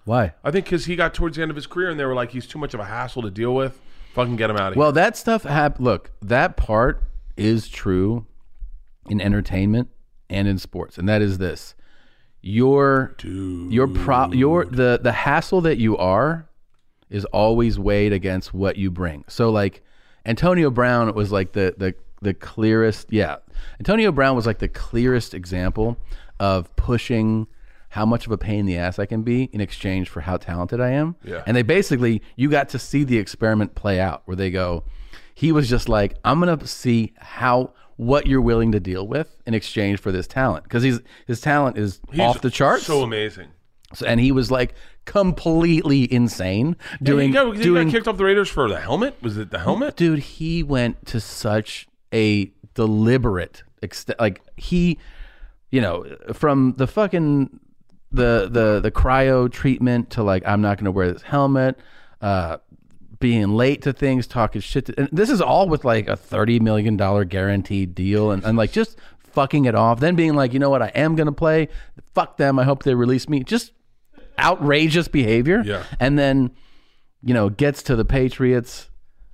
Why? I think because he got towards the end of his career and they were like, he's too much of a hassle to deal with. Fucking get him out of here. Well, that stuff hap- look, that part is true in entertainment and in sports, and that is this: your Dude. your pro your the the hassle that you are is always weighed against what you bring. So like Antonio Brown was like the the the clearest. Yeah, Antonio Brown was like the clearest example of pushing how much of a pain in the ass I can be in exchange for how talented I am. Yeah. And they basically, you got to see the experiment play out where they go, he was just like, I'm going to see how, what you're willing to deal with in exchange for this talent. Because he's his talent is He's off the charts. So amazing. So, and he was like completely insane doing, yeah, he got, he doing, got kicked off the Raiders for the helmet. Was it the helmet? Dude, he went to such a deliberate extent. Like he, you know, from the fucking, the the the cryo treatment to like, I'm not going to wear this helmet, uh, being late to things, talking shit. To, and this is all with like a thirty million dollars guaranteed deal and, and like just fucking it off. Then being like, you know what, I am going to play. Fuck them. I hope they release me. Just outrageous behavior. Yeah. And then, you know, gets to the Patriots.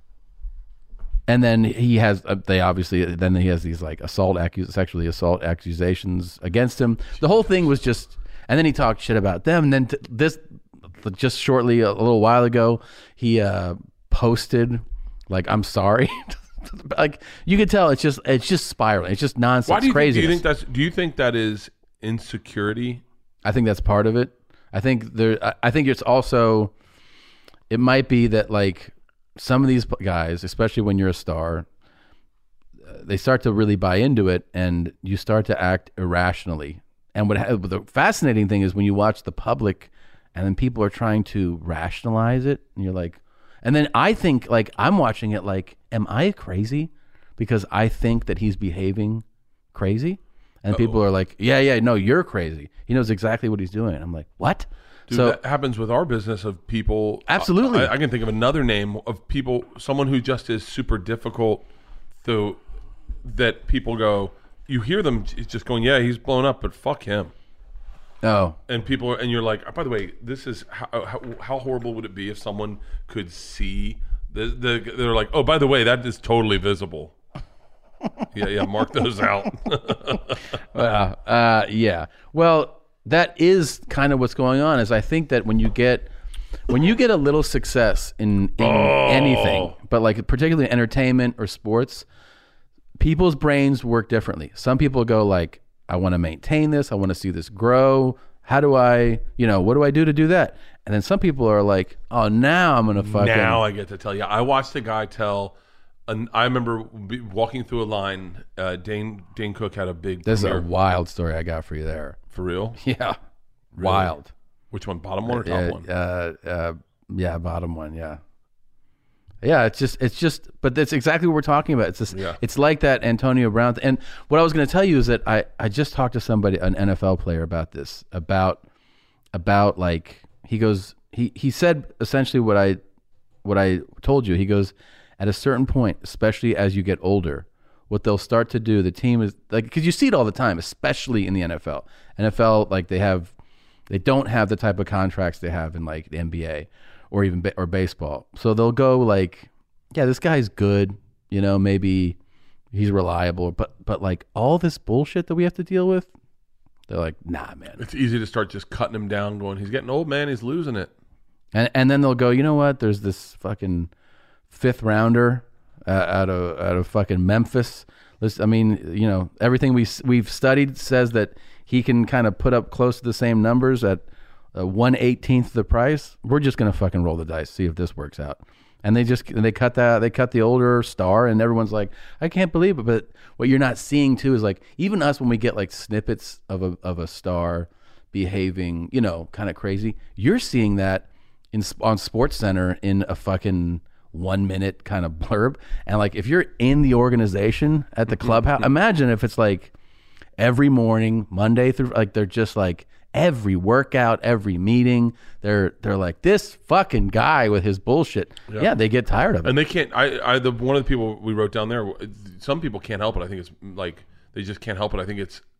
And then he has, uh, they obviously, then he has these like assault, accus- sexually assault accusations against him. The whole thing was just, and then he talked shit about them. And then t- this, just shortly, a little while ago, he uh, posted like, I'm sorry. Like you could tell it's just, it's just spiraling. It's just nonsense. Why do you craziness. think, do you think that's, do you think that is insecurity? I think that's part of it. I think there, I- I think it's also, it might be that like, some of these guys, especially when you're a star, uh, they start to really buy into it, and you start to act irrationally. And what ha- the fascinating thing is when you watch the public, and then people are trying to rationalize it, and you're like, and then I think like I'm watching it like, am I crazy because I think that he's behaving crazy? And Uh-oh. people are like, yeah, yeah, no, you're crazy. He knows exactly what he's doing. I'm like, what? Dude, so that happens with our business of people. Absolutely. I, I can think of another name of people, someone who just is super difficult, though, that people go, you hear them just going, yeah, he's blown up, but fuck him. Oh. And people, are, and you're like, oh, by the way, this is, how, how, how horrible would it be if someone could see, the, the they're like, oh, by the way, that is totally visible. yeah, yeah, mark those out. uh, uh, yeah. Well, that is kind of what's going on. Is I think that when you get when you get a little success in, in oh. anything, but like particularly entertainment or sports, people's brains work differently. Some people go like, I want to maintain this. I want to see this grow. How do I, you know, what do I do to do that? And then some people are like, oh, now I'm gonna fucking. Now I get to tell you. I watched a guy tell. And I remember walking through a line. Uh, Dane Dane Cook had a big. This premiere. is a wild story I got for you there. For real? Yeah. Really? Wild. Which one? Bottom one or top uh, one? Uh, uh, yeah, bottom one. Yeah. Yeah, it's just, it's just, but that's exactly what we're talking about. It's just, yeah. It's like that Antonio Brown. Th- and what I was going to tell you is that I, I just talked to somebody, an N F L player, about this, about, about like, he goes, he, he said essentially what I, what I told you. He goes, at a certain point, especially as you get older, what they'll start to do, the team is like, because you see it all the time, especially in the N F L. N F L, like they have, they don't have the type of contracts they have in like the N B A or even ba- or baseball. So they'll go like, yeah, this guy's good, you know, maybe he's reliable, but but like all this bullshit that we have to deal with, they're like, nah, man. It's easy to start just cutting him down, going, he's getting old, man, he's losing it. And and then they'll go, you know what? There's this fucking fifth rounder uh, out of out of fucking Memphis. Let's, I mean, you know, everything we we've studied says that he can kind of put up close to the same numbers at uh, one eighteenth the price. We're just gonna fucking roll the dice, see if this works out. And they just they cut that they cut the older star, and everyone's like, I can't believe it. But what you're not seeing too is like, even us, when we get like snippets of a of a star behaving, you know, kind of crazy, you're seeing that in on SportsCenter in a fucking one minute kind of blurb. And like, if you're in the organization at the clubhouse, imagine if it's like every morning, Monday through, like they're just like every workout, every meeting, they're they're like, this fucking guy with his bullshit. Yeah, yeah they get tired of it. And they can't, I, I, the one of the people we wrote down there, some people can't help it. I think it's like, they just can't help it. I think it's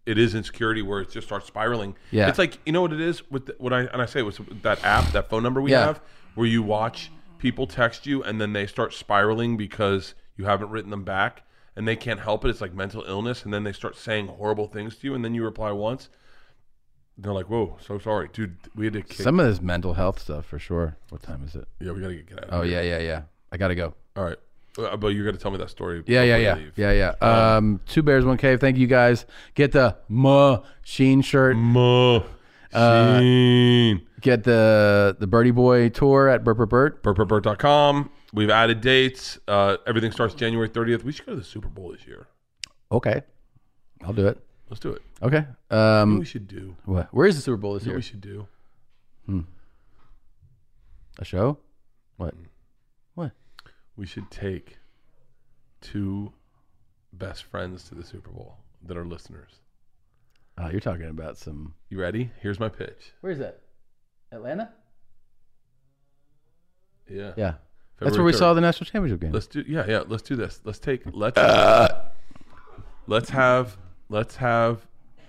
it is insecurity where it just starts spiraling. Yeah. It's like, you know what it is with the, what I and I say was that app, that phone number we Yeah. have, where you watch people text you and then they start spiraling because you haven't written them back and they can't help it. It's like mental illness, and then they start saying horrible things to you, and then you reply once. They're like, "Whoa, so sorry, dude. We had to kick." Some of this mental health stuff for sure. What time is it? Yeah, we gotta get, get out. Of Oh here. yeah, yeah, yeah. I gotta go. All right, uh, but you got to tell me that story. Yeah, yeah, before you yeah, leave. yeah, yeah. Um, Two Bears, One Cave. Thank you guys. Get the Machine shirt. Machine. Uh, get the the Birdie Boy tour at Burt Burt Burt. burt burt burt dot com. We've added dates. Uh, everything starts January thirtieth. We should go to the Super Bowl this year. Okay, I'll do it. Let's do it. Okay. You know Um, what we should do. what? Where is the Super Bowl this You know year? what we should do. Hmm. A show? What? What? We should take two best friends to the Super Bowl that are listeners. Oh, you're talking about some. You ready? Here's my pitch. Where is that? Atlanta? Yeah. Yeah. That's February where we third. saw the national championship game. Let's do. Yeah, yeah. Let's do this. Let's take. Let's. let's have. Let's have.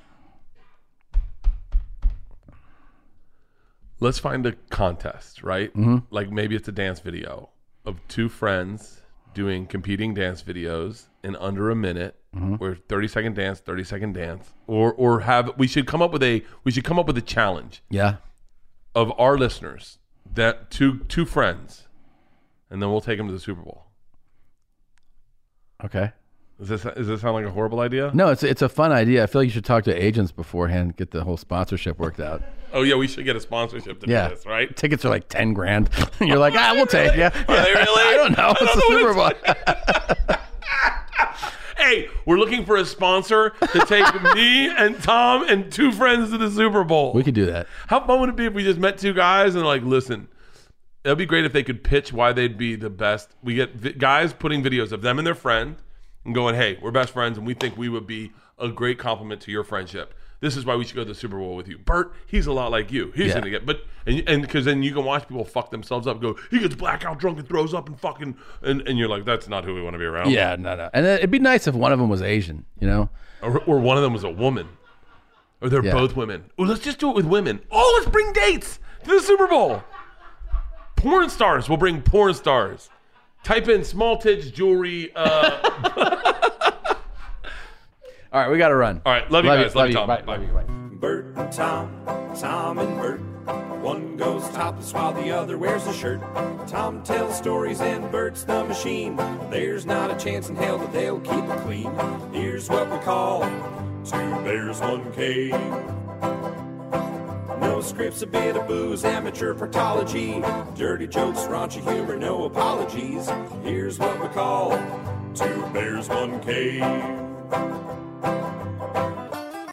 Let's find a contest, right? Mhm. Like maybe it's a dance video of two friends doing competing dance videos in under a minute, Mhm. where thirty second dance, thirty second dance, or or have we should come up with a we should come up with a challenge Yeah. of our listeners that two two friends, and then we'll take them to the Super Bowl. Okay. Does this does this sound like a horrible idea? No, it's it's a fun idea. I feel like you should talk to agents beforehand, get the whole sponsorship worked out. Oh yeah, we should get a sponsorship to Yeah. do this, right? Tickets are like ten grand. You're like, ah, we'll take yeah. Are they really? I don't know. I It's don't the know Super Bowl. Hey, we're looking for a sponsor to take me and Tom and two friends to the Super Bowl. We could do that. How fun would it be if we just met two guys and like, listen, it'd be great if they could pitch why they'd be the best. We get vi- guys putting videos of them and their friend and going, hey, we're best friends and we think we would be a great compliment to your friendship. This is why we should go to the Super Bowl with you. Bert, he's a lot like you. He's Yeah. gonna get, but and and because then you can watch people fuck themselves up. And go, he gets blackout drunk and throws up and fucking, and, and you're like, that's not who we want to be around. Yeah, no, no. And then it'd be nice if one of them was Asian, you know? Or, or one of them was a woman, or they're Yeah. both women. Oh, let's just do it with women. Oh, let's bring dates to the Super Bowl. Porn stars. We'll bring porn stars. Type in small tits jewelry. Uh, All right, we got to run. all right, love you guys. Love, you, Tom. Bye. Bye. Love you. Bye. Bert and Tom, Tom and Bert. One goes topless while the other wears a shirt. Tom tells stories and Bert's the machine. There's not a chance in hell that they'll keep it clean. Here's what we call Two Bears, One Cave. No scripts, a bit of booze, amateur partology. Dirty jokes, raunchy humor, no apologies. Here's what we call Two Bears, One Cave.